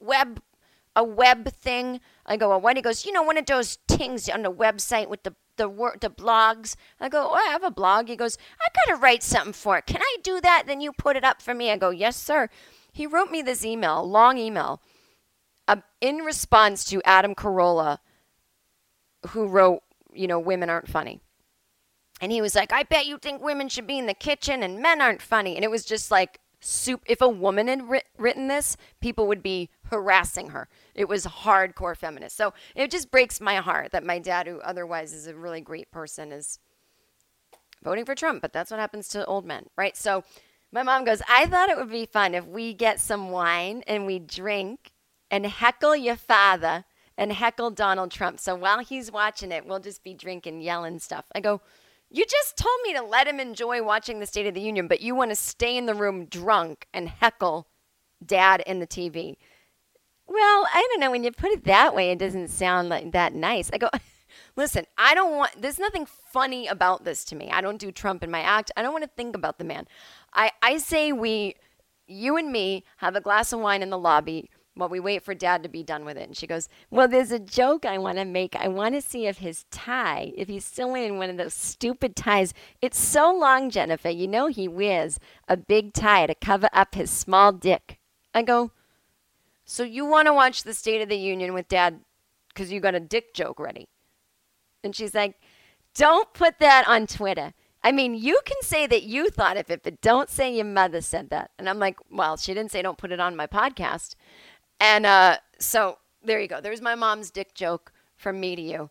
a web thing? I go, well, what? He goes, one of those things on the website with the blogs. I go, oh, I have a blog. He goes, I got to write something for it. Can I do that? Then you put it up for me. I go, yes, sir. He wrote me this email, long email, in response to Adam Carolla, who wrote, women aren't funny. And he was like, I bet you think women should be in the kitchen and men aren't funny. And it was just like, if a woman had written this, people would be harassing her. It was hardcore feminist. So it just breaks my heart that my dad, who otherwise is a really great person, is voting for Trump. But that's what happens to old men, right? So my mom goes, I thought it would be fun if we get some wine and we drink and heckle your father and heckle Donald Trump. So while he's watching it, we'll just be drinking, yelling stuff. I go, you just told me to let him enjoy watching the State of the Union, but you want to stay in the room drunk and heckle Dad in the TV. Well, I don't know. When you put it that way, it doesn't sound like that nice. I go, listen, there's nothing funny about this to me. I don't do Trump in my act. I don't want to think about the man. I say you and me have a glass of wine in the lobby while we wait for Dad to be done with it. And she goes, well, there's a joke I want to make. I want to see if his tie, if he's still wearing one of those stupid ties. It's so long, Jennifer. He wears a big tie to cover up his small dick. I go, so you want to watch the State of the Union with Dad because you got a dick joke ready? And she's like, don't put that on Twitter. I mean, you can say that you thought of it, but don't say your mother said that. And I'm like, well, she didn't say don't put it on my podcast. And so there you go. There's my mom's dick joke from me to you.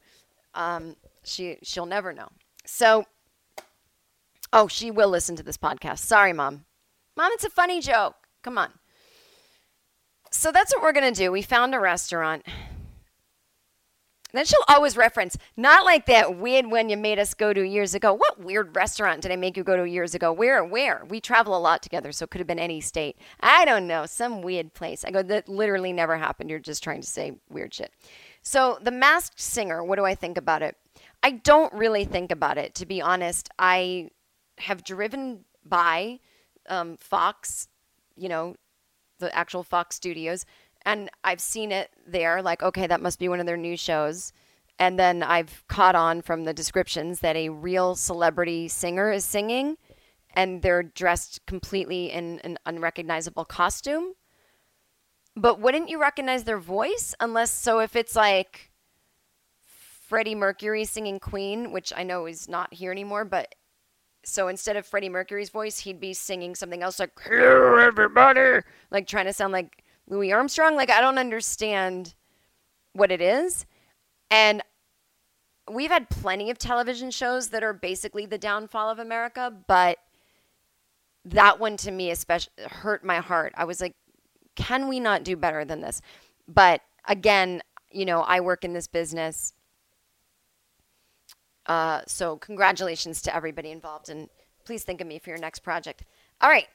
She'll never know. So, she will listen to this podcast. Sorry, Mom. Mom, it's a funny joke. Come on. So that's what we're going to do. We found a restaurant. Then she'll always reference, not like that weird one you made us go to years ago. What weird restaurant did I make you go to years ago? Where? We travel a lot together, so it could have been any state. I don't know, some weird place. I go, that literally never happened. You're just trying to say weird shit. So The Masked Singer, what do I think about it? I don't really think about it, to be honest. I have driven by Fox, the actual Fox Studios, and I've seen it there, like, okay, that must be one of their new shows. And then I've caught on from the descriptions that a real celebrity singer is singing, and they're dressed completely in an unrecognizable costume. But wouldn't you recognize their voice? If it's like Freddie Mercury singing Queen, which I know is not here anymore, but so instead of Freddie Mercury's voice, he'd be singing something else like, hello, everybody, like trying to sound like Louis Armstrong. Like, I don't understand what it is. And we've had plenty of television shows that are basically the downfall of America, but that one to me especially hurt my heart. I was like, can we not do better than this? But again, I work in this business. So congratulations to everybody involved, and please think of me for your next project. All right.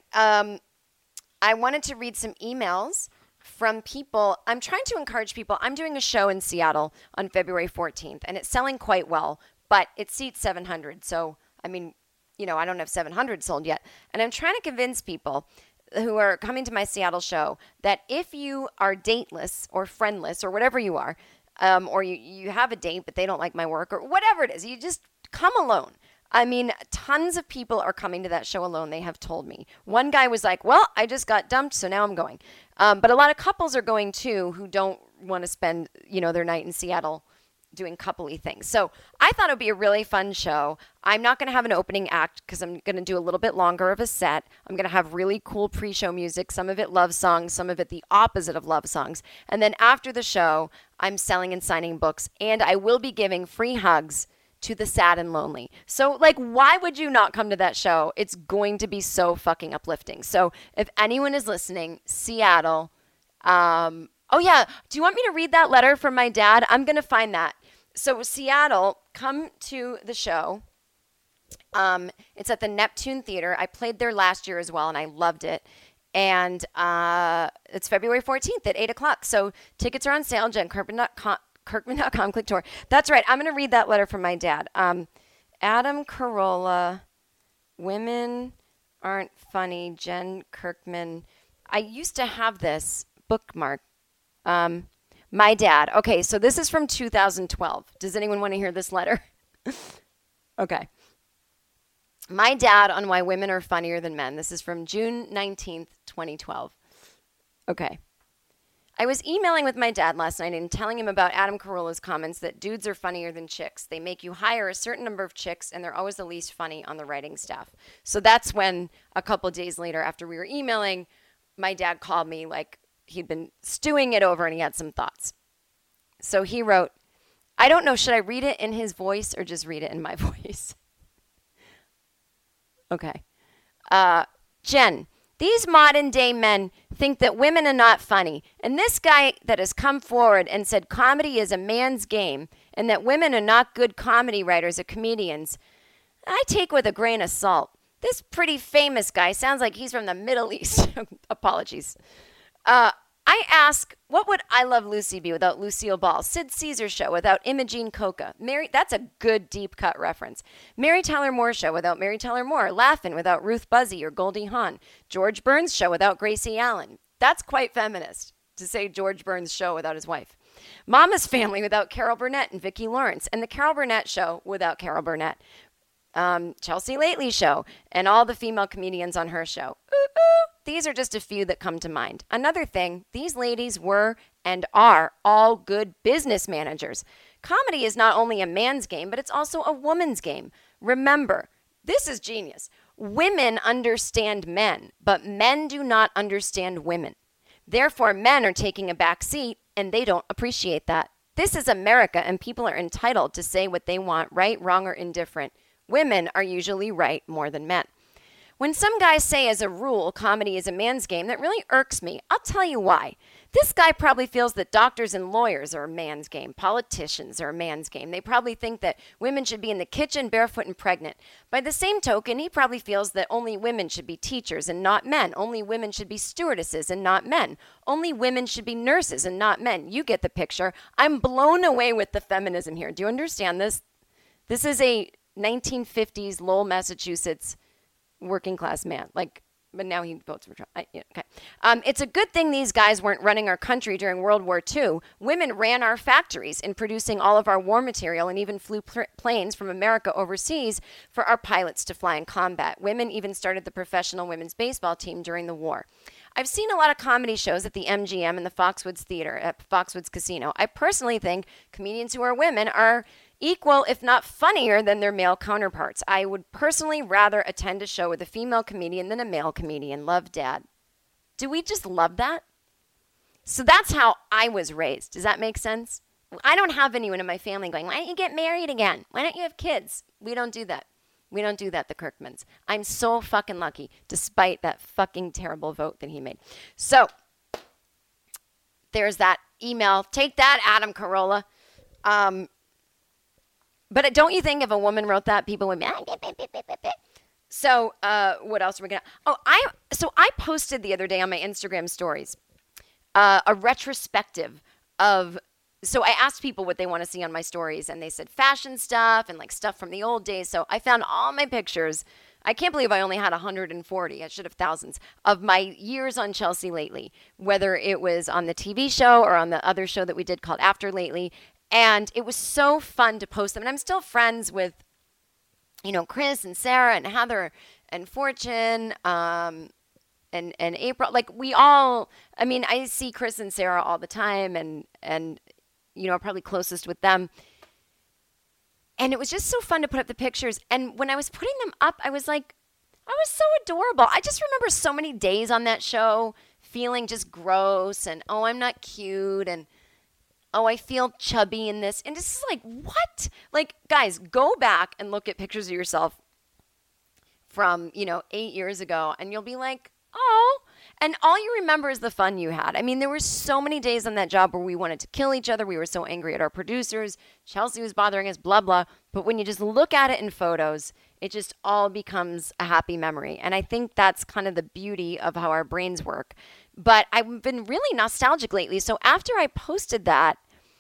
I wanted to read some emails from people. I'm trying to encourage people. I'm doing a show in Seattle on February 14th, and it's selling quite well, but it seats 700. So, I don't have 700 sold yet. And I'm trying to convince people who are coming to my Seattle show that if you are dateless or friendless or whatever you are, or you have a date, but they don't like my work or whatever it is, you just come alone. Tons of people are coming to that show alone, they have told me. One guy was like, well, I just got dumped, so now I'm going. But a lot of couples are going too who don't want to spend, their night in Seattle doing coupley things. So I thought it would be a really fun show. I'm not going to have an opening act because I'm going to do a little bit longer of a set. I'm going to have really cool pre-show music, some of it love songs, some of it the opposite of love songs. And then after the show, I'm selling and signing books, and I will be giving free hugs to the sad and lonely. So, why would you not come to that show? It's going to be so fucking uplifting. So if anyone is listening, Seattle, oh yeah, do you want me to read that letter from my dad? I'm going to find that. So Seattle, come to the show. It's at the Neptune Theater. I played there last year as well, and I loved it. And it's February 14th at 8 o'clock. So tickets are on sale, JenKirkman.com, click tour. That's right. I'm going to read that letter from my dad. Adam Carolla, women aren't funny, Jen Kirkman. I used to have this bookmark. My dad. Okay, so this is from 2012. Does anyone want to hear this letter? Okay. My dad on why women are funnier than men. This is from June 19th, 2012. Okay. I was emailing with my dad last night and telling him about Adam Carolla's comments that dudes are funnier than chicks. They make you hire a certain number of chicks, and they're always the least funny on the writing staff. So that's when, a couple of days later, after we were emailing, my dad called me like he'd been stewing it over and he had some thoughts. So he wrote, I don't know, should I read it in his voice or just read it in my voice? Okay. Jen, these modern day men think that women are not funny. And this guy that has come forward and said comedy is a man's game and that women are not good comedy writers or comedians, I take with a grain of salt. This pretty famous guy sounds like he's from the Middle East. Apologies. I ask, what would I Love Lucy be without Lucille Ball? Sid Caesar Show without Imogene Coca? That's a good deep cut reference. Mary Tyler Moore Show without Mary Tyler Moore. Laugh-In without Ruth Buzzy or Goldie Hawn. George Burns Show without Gracie Allen. That's quite feminist to say George Burns Show without his wife. Mama's Family without Carol Burnett and Vicki Lawrence. And the Carol Burnett Show without Carol Burnett. Chelsea Lately Show and all the female comedians on her show. Ooh, ooh. These are just a few that come to mind. Another thing, these ladies were and are all good business managers. Comedy is not only a man's game, but it's also a woman's game. Remember, this is genius. Women understand men, but men do not understand women. Therefore, men are taking a back seat, and they don't appreciate that. This is America, and people are entitled to say what they want, right, wrong, or indifferent. Women are usually right more than men. When some guys say as a rule comedy is a man's game, that really irks me. I'll tell you why. This guy probably feels that doctors and lawyers are a man's game. Politicians are a man's game. They probably think that women should be in the kitchen barefoot and pregnant. By the same token, he probably feels that only women should be teachers and not men. Only women should be stewardesses and not men. Only women should be nurses and not men. You get the picture. I'm blown away with the feminism here. Do you understand this? This is a 1950s Lowell, Massachusetts working class man. But now he votes for Trump. Okay. It's a good thing these guys weren't running our country during World War II. Women ran our factories in producing all of our war material and even flew planes from America overseas for our pilots to fly in combat. Women even started the professional women's baseball team during the war. I've seen a lot of comedy shows at the MGM and the Foxwoods Theater at Foxwoods Casino. I personally think comedians who are women are equal, if not funnier, than their male counterparts. I would personally rather attend a show with a female comedian than a male comedian. Love, Dad. Do we just love that? So that's how I was raised. Does that make sense? I don't have anyone in my family going, why don't you get married again? Why don't you have kids? We don't do that. We don't do that, the Kirkmans. I'm so fucking lucky, despite that fucking terrible vote that he made. So there's that email. Take that, Adam Carolla. But don't you think if a woman wrote that, people would be... So what else are we going to... I posted the other day on my Instagram stories a retrospective of... So I asked people what they want to see on my stories, and they said fashion stuff and stuff from the old days. So I found all my pictures. I can't believe I only had 140. I should have thousands of my years on Chelsea Lately, whether it was on the TV show or on the other show that we did called After Lately. And it was so fun to post them. And I'm still friends with, Chris and Sarah and Heather and Fortune and April. We all, I see Chris and Sarah all the time and I'm probably closest with them. And it was just so fun to put up the pictures. And when I was putting them up, I was so adorable. I just remember so many days on that show feeling just gross and, oh, I'm not cute and, oh, I feel chubby in this. And it's just what? Guys, go back and look at pictures of yourself from, 8 years ago. And you'll be like, oh. And all you remember is the fun you had. There were so many days on that job where we wanted to kill each other. We were so angry at our producers. Chelsea was bothering us, blah, blah. But when you just look at it in photos, it just all becomes a happy memory. And I think that's kind of the beauty of how our brains work. But I've been really nostalgic lately. So after I posted that,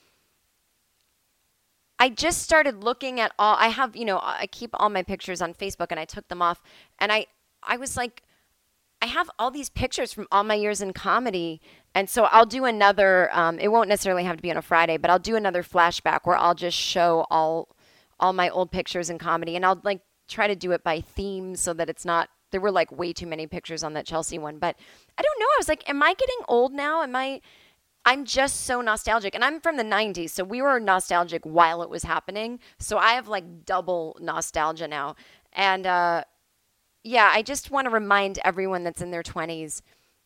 I just started looking at all, I have, I keep all my pictures on Facebook and I took them off. And I was like, I have all these pictures from all my years in comedy. And so I'll do another, it won't necessarily have to be on a Friday, but I'll do another flashback where I'll just show all my old pictures in comedy. And I'll try to do it by theme so that it's not, there were way too many pictures on that Chelsea one. But I don't know. I was like, am I getting old now? I'm just so nostalgic. And I'm from the 90s, so we were nostalgic while it was happening. So I have double nostalgia now. And I just want to remind everyone that's in their 20s.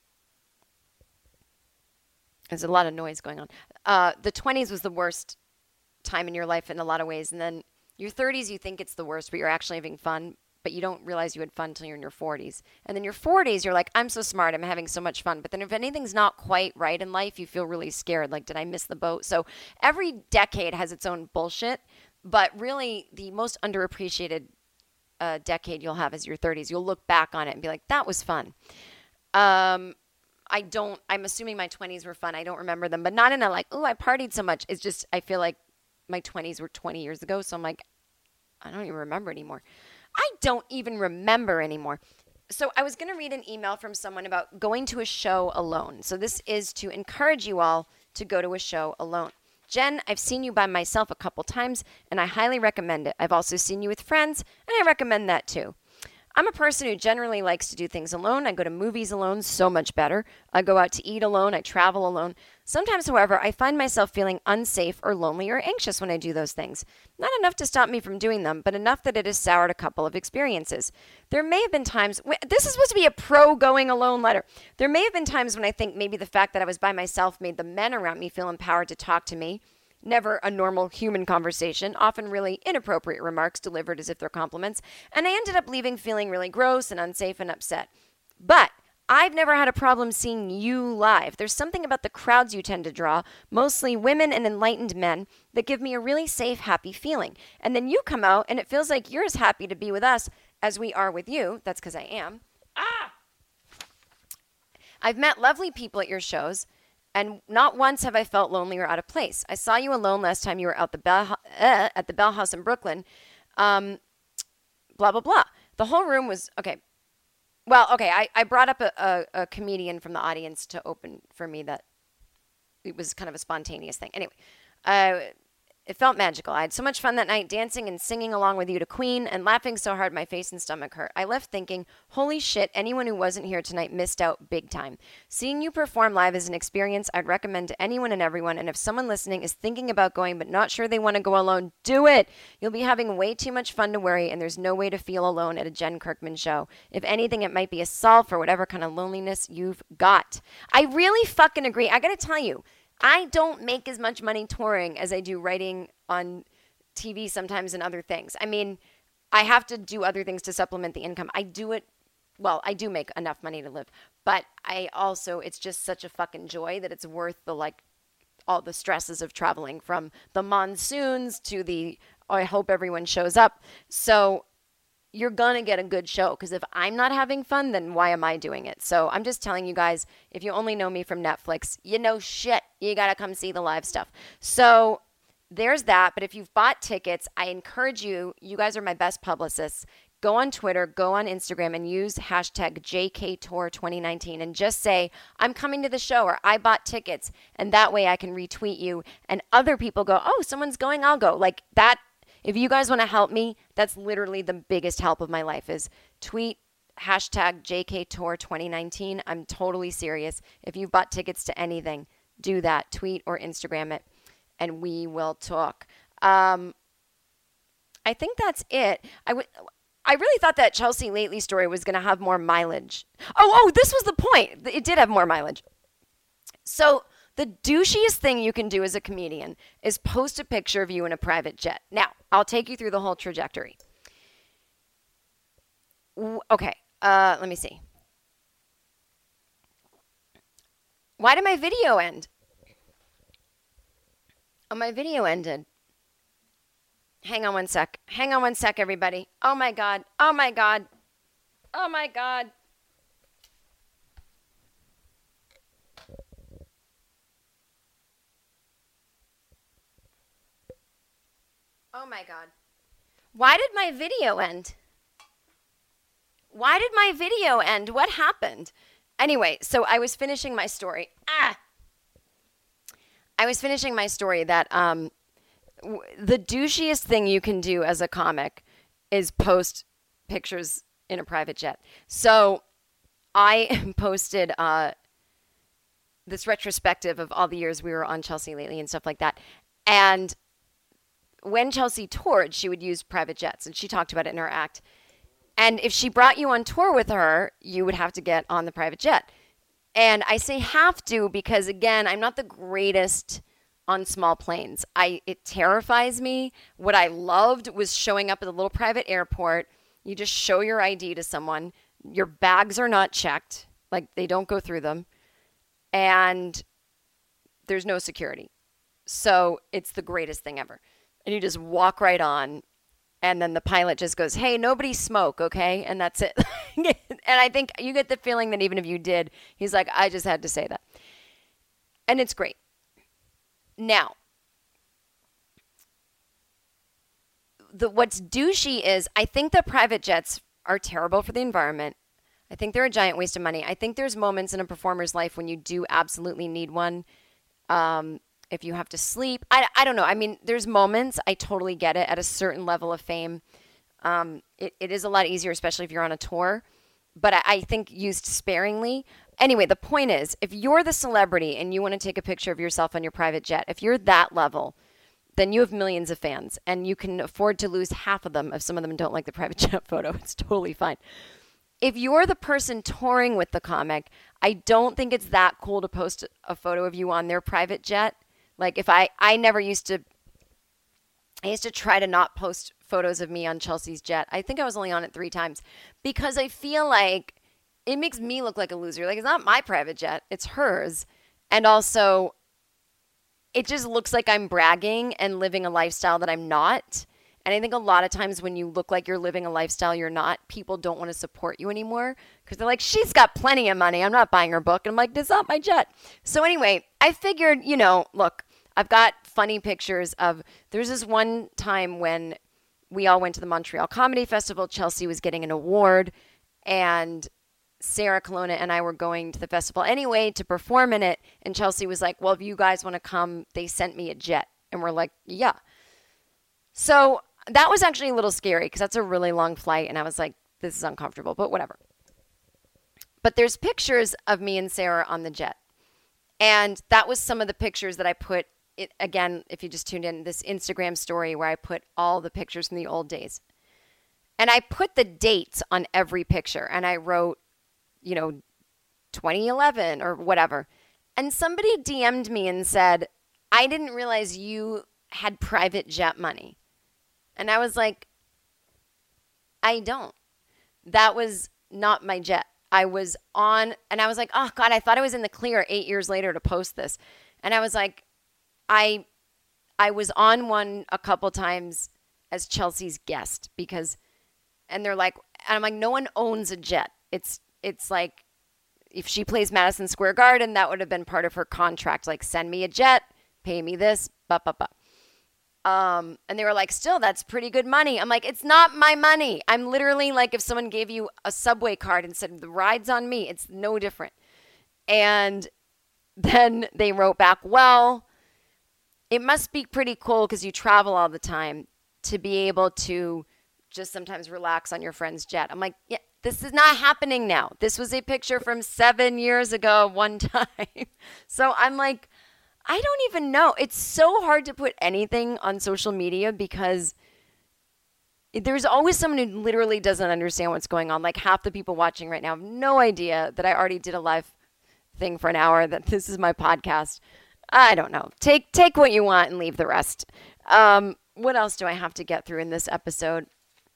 There's a lot of noise going on. The 20s was the worst time in your life in a lot of ways. And then your 30s, you think it's the worst, but you're actually having fun. But you don't realize you had fun until you're in your 40s. And then your 40s, you're like, I'm so smart. I'm having so much fun. But then if anything's not quite right in life, you feel really scared. Did I miss the boat? So every decade has its own bullshit. But really, the most underappreciated decade you'll have is your 30s. You'll look back on it and be like, that was fun. I'm assuming my 20s were fun. I don't remember them. But not in a I partied so much. It's just, I feel like my 20s were 20 years ago. So I'm like, I don't even remember anymore. I don't even remember anymore. So I was going to read an email from someone about going to a show alone. So this is to encourage you all to go to a show alone. Jen, I've seen you by myself a couple times, and I highly recommend it. I've also seen you with friends, and I recommend that too. I'm a person who generally likes to do things alone. I go to movies alone, so much better. I go out to eat alone. I travel alone. Sometimes, however, I find myself feeling unsafe or lonely or anxious when I do those things. Not enough to stop me from doing them, but enough that it has soured a couple of experiences. There may have been times, this is supposed to be a pro-going alone letter. There may have been times when I think maybe the fact that I was by myself made the men around me feel empowered to talk to me. never a normal human conversation, often really inappropriate remarks delivered as if they're compliments, and I ended up leaving feeling really gross and unsafe and upset. But I've never had a problem seeing you live. There's something about the crowds you tend to draw, mostly women and enlightened men, that give me a really safe, happy feeling. And then you come out and it feels like you're as happy to be with us as we are with you. That's because I am. I've met lovely people at your shows, and not once have I felt lonely or out of place. I saw you alone last time you were out at the Bell House in Brooklyn. Blah, blah, blah. The whole room was, okay. Well, okay, I brought up a comedian from the audience to open for me that it was kind of a spontaneous thing. Anyway, it felt magical. I had so much fun that night dancing and singing along with you to Queen and laughing so hard my face and stomach hurt. I left thinking, holy shit, anyone who wasn't here tonight missed out big time. Seeing you perform live is an experience I'd recommend to anyone and everyone, and if someone listening is thinking about going but not sure they want to go alone, do it! You'll be having way too much fun to worry, and there's no way to feel alone at a Jen Kirkman show. If anything, it might be a solve for whatever kind of loneliness you've got. I really fucking agree. I gotta tell you, I don't make as much money touring as I do writing on TV sometimes and other things. I mean, I have to do other things to supplement the income. I do make enough money to live, but it's just such a fucking joy that it's worth all the stresses of traveling, from the monsoons to I hope everyone shows up. So you're going to get a good show, because if I'm not having fun, then why am I doing it? So I'm just telling you guys, if you only know me from Netflix, you know shit. You got to come see the live stuff. So there's that. But if you've bought tickets, I encourage you guys are my best publicists. Go on Twitter, go on Instagram, and use hashtag JKTour2019 and just say, I'm coming to the show, or I bought tickets. And that way I can retweet you and other people go, oh, someone's going, I'll go. Like that. If you guys want to help me, that's literally the biggest help of my life, is tweet hashtag JKTour2019. I'm totally serious. If you've bought tickets to anything, do that. Tweet or Instagram it, and we will talk. I think that's it. I really thought that Chelsea Lately story was going to have more mileage. Oh, this was the point. It did have more mileage. So the douchiest thing you can do as a comedian is post a picture of you in a private jet. Now, I'll take you through the whole trajectory. Okay, let me see. Why did my video end? Oh, my video ended. Hang on one sec, everybody. Oh, my God. Oh, my God. Oh, my God. Oh my God. Why did my video end? What happened? Anyway, so I was finishing my story. I was finishing my story that the douchiest thing you can do as a comic is post pictures in a private jet. So I posted this retrospective of all the years we were on Chelsea Lately and stuff like that. And when Chelsea toured, she would use private jets, and she talked about it in her act. And if she brought you on tour with her, you would have to get on the private jet. And I say have to because, again, I'm not the greatest on small planes. It terrifies me. What I loved was showing up at a little private airport. You just show your ID to someone. Your bags are not checked. Like, they don't go through them. And there's no security. So it's the greatest thing ever. And you just walk right on, and then the pilot just goes, hey, nobody smoke, okay? And that's it. And I think you get the feeling that even if you did, he's like, I just had to say that. And it's great. Now, what's douchey is I think that private jets are terrible for the environment. I think they're a giant waste of money. I think there's moments in a performer's life when you do absolutely need one. If you have to sleep, I don't know. I mean, there's moments, I totally get it, at a certain level of fame. It is a lot easier, especially if you're on a tour. But I think used sparingly. Anyway, the point is, if you're the celebrity and you want to take a picture of yourself on your private jet, if you're that level, then you have millions of fans. And you can afford to lose half of them if some of them don't like the private jet photo. It's totally fine. If you're the person touring with the comic, I don't think it's that cool to post a photo of you on their private jet. Like if I used to try to not post photos of me on Chelsea's jet. I think I was only on it 3 times because I feel like it makes me look like a loser. Like, it's not my private jet, it's hers. And also, it just looks like I'm bragging and living a lifestyle that I'm not. And I think a lot of times when you look like you're living a lifestyle you're not, people don't want to support you anymore because they're like, she's got plenty of money. I'm not buying her book. And I'm like, this is not my jet. So anyway, I figured, look, I've got funny pictures of, there's this one time when we all went to the Montreal Comedy Festival. Chelsea was getting an award, and Sarah Colonna and I were going to the festival anyway to perform in it. And Chelsea was like, well, if you guys want to come, they sent me a jet. And we're like, yeah. So that was actually a little scary because that's a really long flight. And I was like, this is uncomfortable, but whatever. But there's pictures of me and Sarah on the jet. And that was some of the pictures that I put. It, again, if you just tuned in, this Instagram story where I put all the pictures from the old days. And I put the dates on every picture. And I wrote, 2011 or whatever. And somebody DM'd me and said, I didn't realize you had private jet money. And I was like, I don't. That was not my jet. I was on, and I was like, oh God, I thought I was in the clear 8 years later to post this. And I was like, I was on one a couple times as Chelsea's guest and they're like, and I'm like, no one owns a jet. It's like, if she plays Madison Square Garden, that would have been part of her contract. Like, send me a jet, pay me this, and they were like, still, that's pretty good money. I'm like, it's not my money. I'm literally like, if someone gave you a subway card and said the ride's on me, it's no different. And then they wrote back, well, it must be pretty cool because you travel all the time to be able to just sometimes relax on your friend's jet. I'm like, yeah, this is not happening now. This was a picture from 7 years ago one time. So I'm like, I don't even know. It's so hard to put anything on social media because there's always someone who literally doesn't understand what's going on. Like half the people watching right now have no idea that I already did a live thing for an hour, that this is my podcast. I don't know. Take what you want and leave the rest. What else do I have to get through in this episode?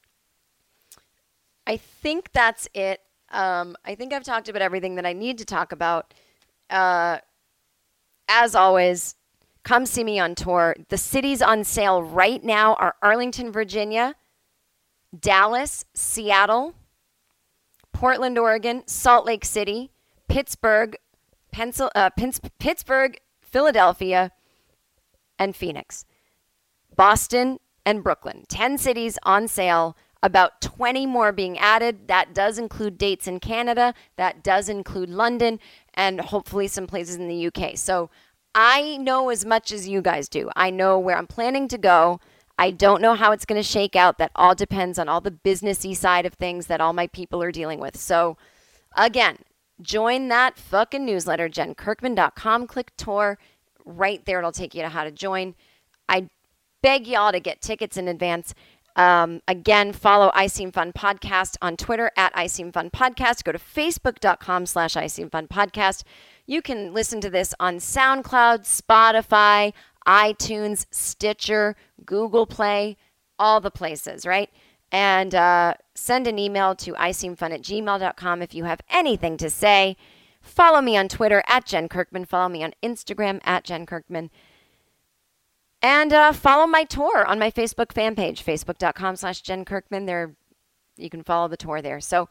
I think that's it. I think I've talked about everything that I need to talk about. As always, come see me on tour. The cities on sale right now are Arlington, Virginia, Dallas, Seattle, Portland, Oregon, Salt Lake City, Pittsburgh, Pittsburgh, Philadelphia, and Phoenix, Boston, and Brooklyn. 10 cities on sale, about 20 more being added. That does include dates in Canada. That does include London and hopefully some places in the UK. So I know as much as you guys do. I know where I'm planning to go. I don't know how it's going to shake out. That all depends on all the businessy side of things that all my people are dealing with. So again, join that fucking newsletter, JenKirkman.com. Click tour. Right there, it'll take you to how to join. I beg y'all to get tickets in advance. Again, follow I Seem Fun Podcast on Twitter at I Seem Fun Podcast. Go to Facebook.com/I Seem Fun Podcast. You can listen to this on SoundCloud, Spotify, iTunes, Stitcher, Google Play, all the places, right? And send an email to iseemfun@gmail.com if you have anything to say. Follow me on Twitter at Jen Kirkman. Follow me on Instagram at Jen Kirkman. And follow my tour on my Facebook fan page, facebook.com/Jen Kirkman. There, you can follow the tour there. So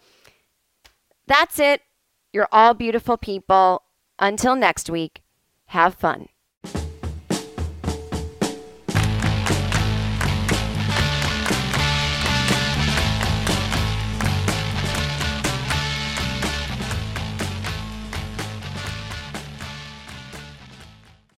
that's it. You're all beautiful people. Until next week, have fun.